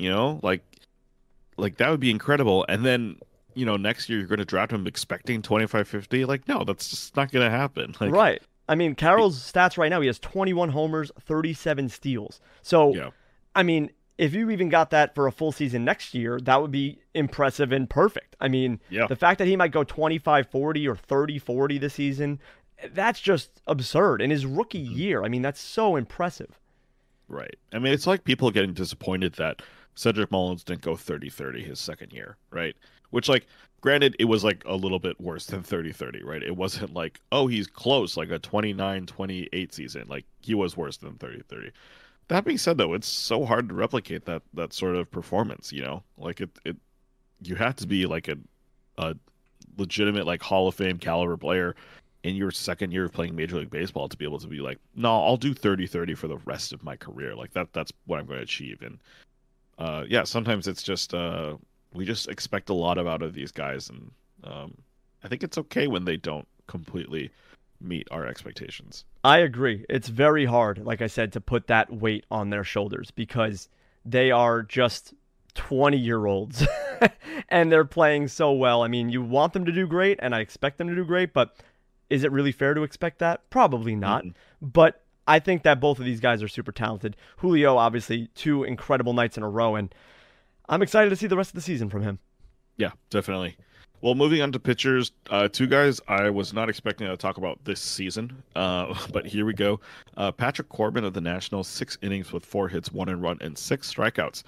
Like that would be incredible. And then, next year you're going to draft him expecting 25-50. Like, no, that's just not going to happen. Like, right. I mean, Carroll's stats right now, he has 21 homers, 37 steals. So, yeah. I mean, if you even got that for a full season next year, that would be impressive and perfect. I mean, the fact that he might go 25-40 or 30-40 this season, that's just absurd. In his rookie year, I mean, that's so impressive. Right. I mean, it's like people getting disappointed that Cedric Mullins didn't go 30-30 his second year, right? Which, like, granted, it was like a little bit worse than 30-30, right? It wasn't like, oh, he's close, like a 29-28 season. Like, he was worse than 30-30. That being said, though, it's so hard to replicate that sort of performance, Like, you have to be like a legitimate, like, Hall of Fame caliber player in your second year of playing Major League Baseball to be able to be like, no, I'll do 30-30 for the rest of my career. Like that's what I'm going to achieve. And sometimes it's just we just expect a lot out of these guys, and I think it's okay when they don't completely meet our expectations. I agree. It's very hard, like I said, to put that weight on their shoulders because they are just 20-year-olds and they're playing so well. I mean, you want them to do great, and I expect them to do great, but is it really fair to expect that? Probably not. Mm-mm. But I think that both of these guys are super talented. Julio, obviously, 2 incredible nights in a row, and I'm excited to see the rest of the season from him. Yeah, definitely. Well, moving on to pitchers, 2 guys I was not expecting to talk about this season, but here we go. Patrick Corbin of the Nationals, 6 innings with 4 hits, 1 earned run, and 6 strikeouts.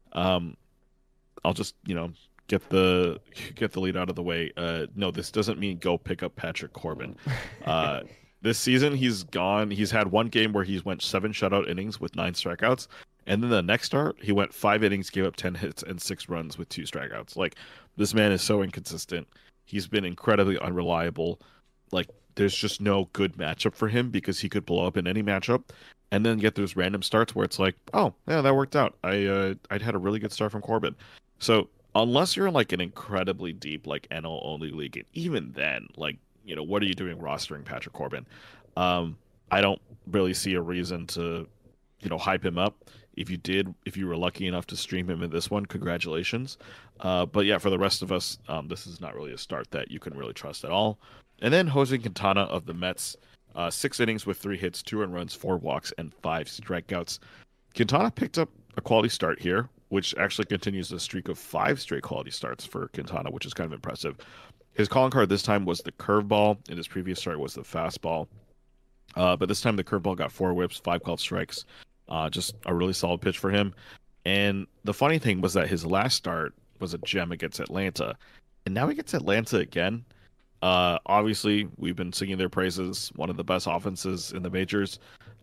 I'll just get the lead out of the way. No, this doesn't mean go pick up Patrick Corbin. This season he's had 1 game where he's went 7 shutout innings with 9 strikeouts, and then the next start he went 5 innings, gave up 10 hits and 6 runs with 2 strikeouts. Like, this man is so inconsistent. He's been incredibly unreliable. Like, there's just no good matchup for him because he could blow up in any matchup and then get those random starts where it's like, oh yeah, that worked out. I'd had a really good start from Corbin. So unless you're in like an incredibly deep like NL only league, and even then, like, what are you doing rostering Patrick Corbin? I don't really see a reason to, hype him up. If you were lucky enough to stream him in this one, congratulations. But yeah, for the rest of us, this is not really a start that you can really trust at all. And then Jose Quintana of the Mets, 6 innings with 3 hits, 2 earned runs, 4 walks, and 5 strikeouts. Quintana picked up a quality start here, which actually continues the streak of 5 straight quality starts for Quintana, which is kind of impressive. His calling card this time was the curveball, and his previous start was the fastball. But this time the curveball got 4 whips, 5 called strikes. Just a really solid pitch for him. And the funny thing was that his last start was a gem against Atlanta. And now he gets Atlanta again. Obviously, we've been singing their praises, one of the best offenses in the majors.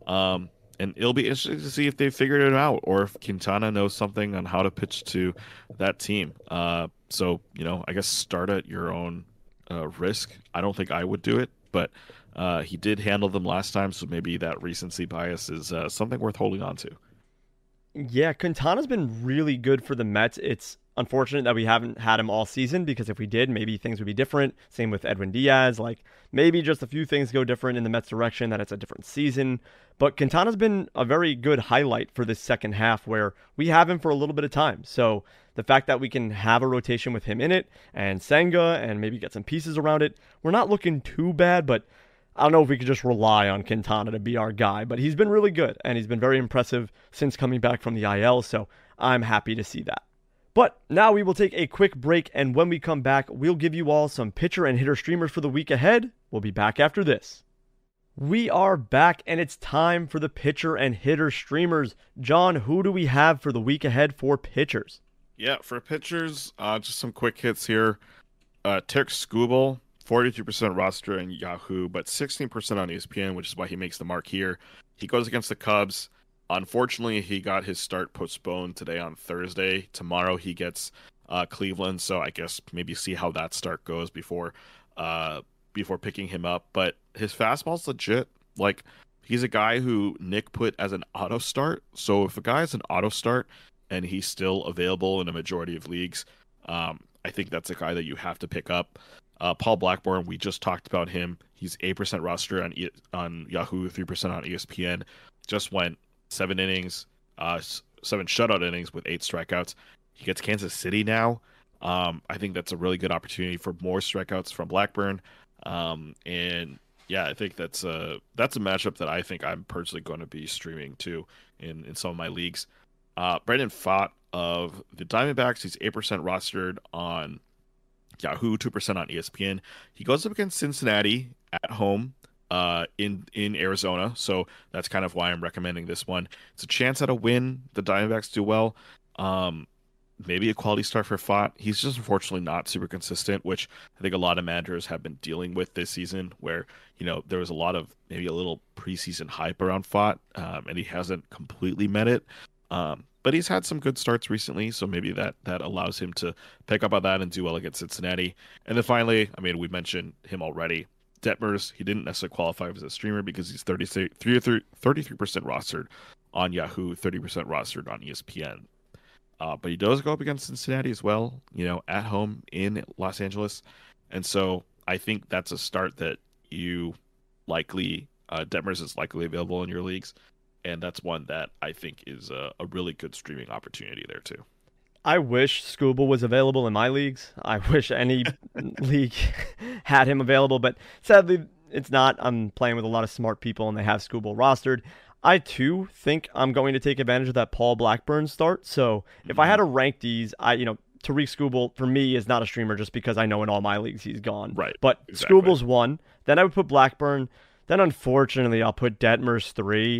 And it'll be interesting to see if they figured it out or if Quintana knows something on how to pitch to that team. So, I guess start at your own risk. I don't think I would do it, but he did handle them last time, so maybe that recency bias is something worth holding on to. Yeah, Quintana's been really good for the Mets. It's unfortunate that we haven't had him all season because if we did, maybe things would be different. Same with Edwin Diaz. Like, maybe just a few things go different in the Mets direction, that it's a different season. But Quintana's been a very good highlight for this second half where we have him for a little bit of time. So the fact that we can have a rotation with him in it and Senga and maybe get some pieces around it, we're not looking too bad, but I don't know if we could just rely on Quintana to be our guy, but he's been really good, and he's been very impressive since coming back from the IL, so I'm happy to see that. But now we will take a quick break, and when we come back, we'll give you all some pitcher and hitter streamers for the week ahead. We'll be back after this. We are back, and it's time for the pitcher and hitter streamers. John, who do we have for the week ahead for pitchers? Yeah, for pitchers, just some quick hits here. Tarek Skubal, 42% roster in Yahoo, but 16% on ESPN, which is why he makes the mark here. He goes against the Cubs. Unfortunately, he got his start postponed today on Thursday. Tomorrow he gets Cleveland, so I guess maybe see how that start goes before picking him up. But his fastball's legit. Like, he's a guy who Nick put as an auto start. So if a guy is an auto start and he's still available in a majority of leagues, I think that's a guy that you have to pick up. Paul Blackburn, we just talked about him. He's 8% roster on Yahoo, 3% on ESPN. Just went 7 innings, 7 shutout innings with 8 strikeouts. He gets Kansas City now. I think that's a really good opportunity for more strikeouts from Blackburn. And yeah, I think that's a matchup that I think I'm personally going to be streaming too in some of my leagues. Brandon Pfaadt of the Diamondbacks, he's 8% rostered on Yahoo, 2% on ESPN. He goes up against Cincinnati at home in Arizona, so that's kind of why I'm recommending this one. It's a chance at a win. The Diamondbacks do well. Maybe a quality start for Pfaadt. He's just unfortunately not super consistent, which I think a lot of managers have been dealing with this season, where there was a lot of maybe a little preseason hype around Pfaadt, and he hasn't completely met it. But he's had some good starts recently, so maybe that allows him to pick up on that and do well against Cincinnati. And then finally, I mean, we mentioned him already. Detmers, he didn't necessarily qualify as a streamer because he's 33% rostered on Yahoo, 30% rostered on ESPN. But he does go up against Cincinnati as well, at home in Los Angeles. And so I think that's a start that you likely Detmers is likely available in your leagues, and that's one that I think is a really good streaming opportunity there too. I wish Scooble was available in my leagues. I wish any league had him available, but sadly it's not. I'm playing with a lot of smart people and they have Scooble rostered. I too think I'm going to take advantage of that Paul Blackburn start. So if I had to rank these, Tariq Scooble for me is not a streamer just because I know in all my leagues he's gone. Right. But Exactly. Scooble's one. Then I would put Blackburn. Then unfortunately I'll put Detmers 3.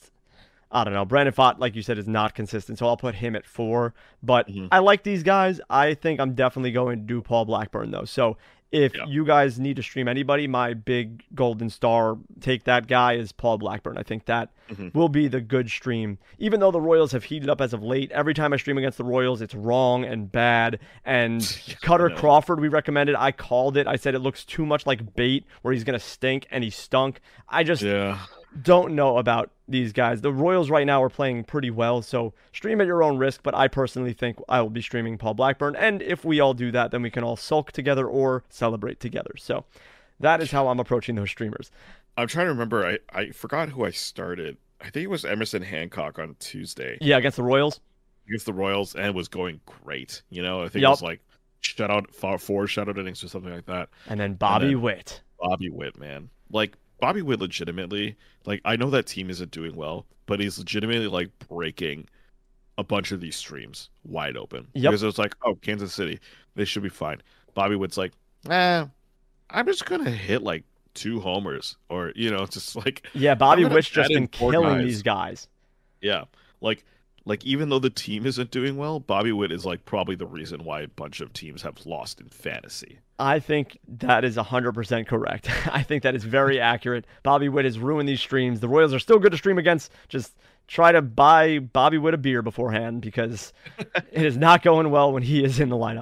I don't know. Brandon Fott, like you said, is not consistent, so I'll put him at 4. But I like these guys. I think I'm definitely going to do Paul Blackburn, though. So if you guys need to stream anybody, my big golden star, take that guy, is Paul Blackburn. I think that will be the good stream. Even though the Royals have heated up as of late, every time I stream against the Royals, it's wrong and bad. And Cutter Crawford, we recommended. I called it. I said it looks too much like bait, where he's going to stink, and he stunk. I just don't know about these guys. The Royals right now are playing pretty well, so stream at your own risk, but I personally think I will be streaming Paul Blackburn, and if we all do that, then we can all sulk together or celebrate together. So that is how I'm approaching those streamers. I'm trying to remember. I forgot who I started. I think it was Emerson Hancock on Tuesday. Yeah, against the Royals? Against the Royals, and was going great. I think it was like four shutout innings or something like that. And then Bobby Witt. Bobby Witt, man. Like, Bobby Witt legitimately, like, I know that team isn't doing well, but he's legitimately, like, breaking a bunch of these streams wide open. Because it was like, oh, Kansas City, they should be fine. Bobby Witt's like, I'm just going to hit, like, 2 homers. Or, just like... Yeah, Bobby Witt's just been killing these guys. Yeah. Like, even though the team isn't doing well, Bobby Witt is, like, probably the reason why a bunch of teams have lost in fantasy. I think that is 100% correct. I think that is very accurate. Bobby Witt has ruined these streams. The Royals are still good to stream against. Just try to buy Bobby Witt a beer beforehand because it is not going well when he is in the lineup.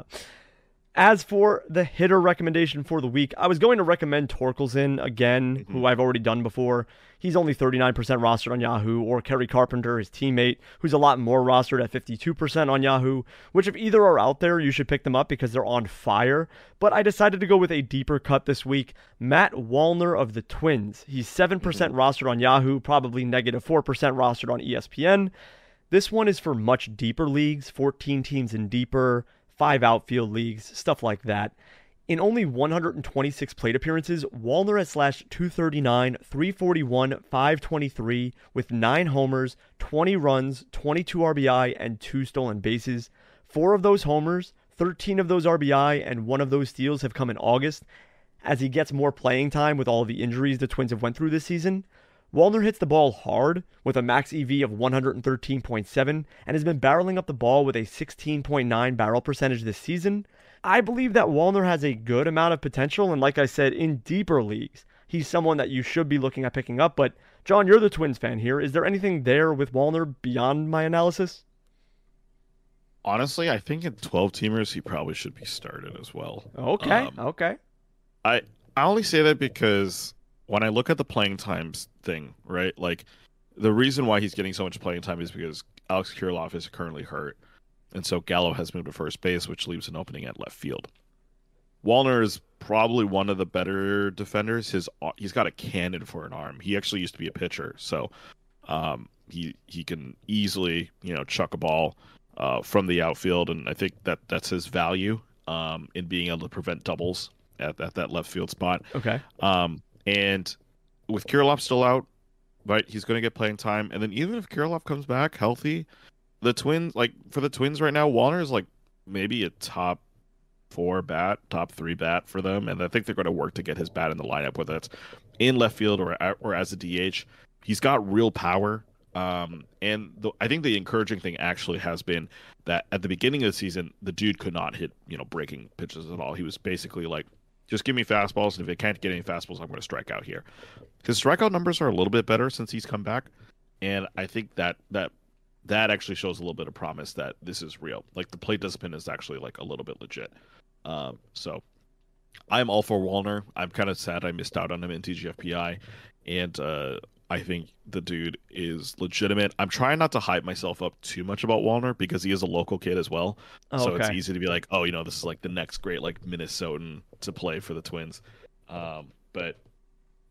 As for the hitter recommendation for the week, I was going to recommend Torkelson again, who I've already done before. He's only 39% rostered on Yahoo, or Kerry Carpenter, his teammate, who's a lot more rostered at 52% on Yahoo, which if either are out there, you should pick them up because they're on fire. But I decided to go with a deeper cut this week, Matt Wallner of the Twins. He's 7% rostered on Yahoo, probably negative 4% rostered on ESPN. This one is for much deeper leagues, 14 teams and deeper, 5 outfield leagues, stuff like that. In only 126 plate appearances, Wallner has slashed .239, .341, .523 with 9 homers, 20 runs, 22 RBI, and 2 stolen bases. 4 of those homers, 13 of those RBI, and 1 of those steals have come in August. As he gets more playing time with all the injuries the Twins have went through this season, Wallner hits the ball hard with a max EV of 113.7 and has been barreling up the ball with a 16.9 barrel percentage this season. I believe that Wallner has a good amount of potential, and like I said, in deeper leagues, he's someone that you should be looking at picking up. But, John, you're the Twins fan here. Is there anything there with Wallner beyond my analysis? Honestly, I think in 12-teamers, he probably should be started as well. Okay. I only say that because when I look at the playing times thing, right, like, the reason why he's getting so much playing time is because Alex Kirilloff is currently hurt. And so Gallo has moved to first base, which leaves an opening at left field. Wallner is probably one of the better defenders. He's got a cannon for an arm. He actually used to be a pitcher, so he can easily chuck a ball from the outfield, and I think that's his value in being able to prevent doubles at that left field spot. Okay. And with Kirilloff still out, right, he's going to get playing time, and then even if Kirilloff comes back healthy, the Twins, like, for the Twins right now, Wallner is like maybe a top 4 bat, top 3 bat for them, and I think they're going to work to get his bat in the lineup, whether it's in left field or as a DH. He's got real power, and I think the encouraging thing actually has been that at the beginning of the season, the dude could not hit breaking pitches at all. He was basically like, just give me fastballs, and if I can't get any fastballs, I'm going to strike out here. His strikeout numbers are a little bit better since he's come back, and I think that actually shows a little bit of promise that this is real. Like, the plate discipline is actually like a little bit legit. So I'm all for Wallner. I'm kind of sad I missed out on him in TGFPI, and I think the dude is legitimate. I'm trying not to hype myself up too much about Wallner because he is a local kid as well. So it's easy to be like, oh, this is like the next great like Minnesotan to play for the Twins. But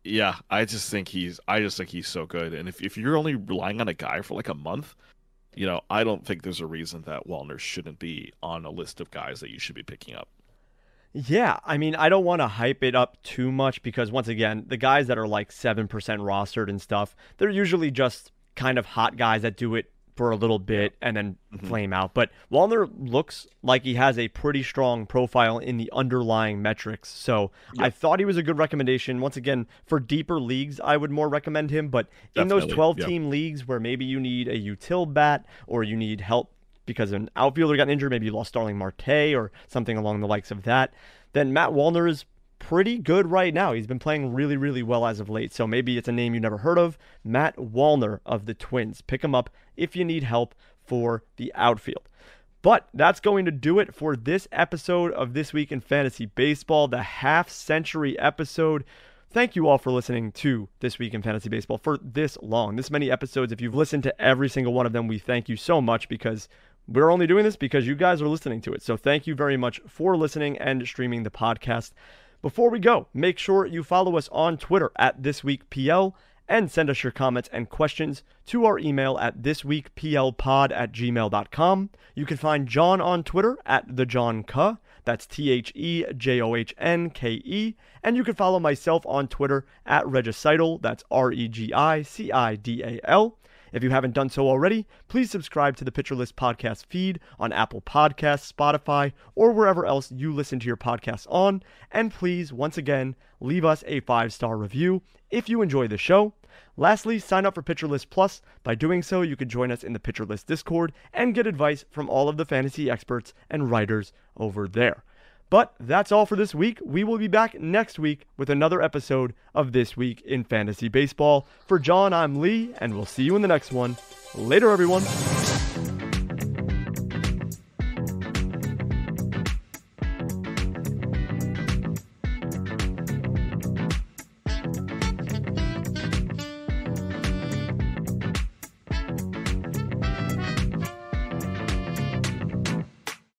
Yeah, I just think he's so good. And if you're only relying on a guy for like a month, I don't think there's a reason that Wallner shouldn't be on a list of guys that you should be picking up. Yeah, I mean, I don't want to hype it up too much because once again, the guys that are like 7% rostered and stuff, they're usually just kind of hot guys that do it for a little bit and then flame out. But Wallner looks like he has a pretty strong profile in the underlying metrics. So I thought he was a good recommendation. Once again, for deeper leagues, I would more recommend him. But in those 12-team leagues where maybe you need a util bat or you need help because an outfielder got injured, maybe you lost Starling Marte or something along the likes of that, then Matt Wallner is pretty good right now. He's been playing really, really well as of late. So maybe it's a name you never heard of. Matt Wallner of the Twins. Pick him up if you need help for the outfield. But that's going to do it for this episode of This Week in Fantasy Baseball, the half-century episode. Thank you all for listening to This Week in Fantasy Baseball for this long, this many episodes. If you've listened to every single one of them, we thank you so much because we're only doing this because you guys are listening to it. So thank you very much for listening and streaming the podcast. Before we go, make sure you follow us on Twitter at ThisWeekPL and send us your comments and questions to our email at thisweekplpod@gmail.com. You can find John on Twitter at TheJohnK. That's TheJohnKe. And you can follow myself on Twitter at Regicidal. That's REGICIDAL. If you haven't done so already, please subscribe to the Pitcher List podcast feed on Apple Podcasts, Spotify, or wherever else you listen to your podcasts on. And please, once again, leave us a 5-star review if you enjoy the show. Lastly, sign up for Pitcher List Plus. By doing so, you can join us in the Pitcher List Discord and get advice from all of the fantasy experts and writers over there. But that's all for this week. We will be back next week with another episode of This Week in Fantasy Baseball. For John, I'm Lee, and we'll see you in the next one. Later, everyone.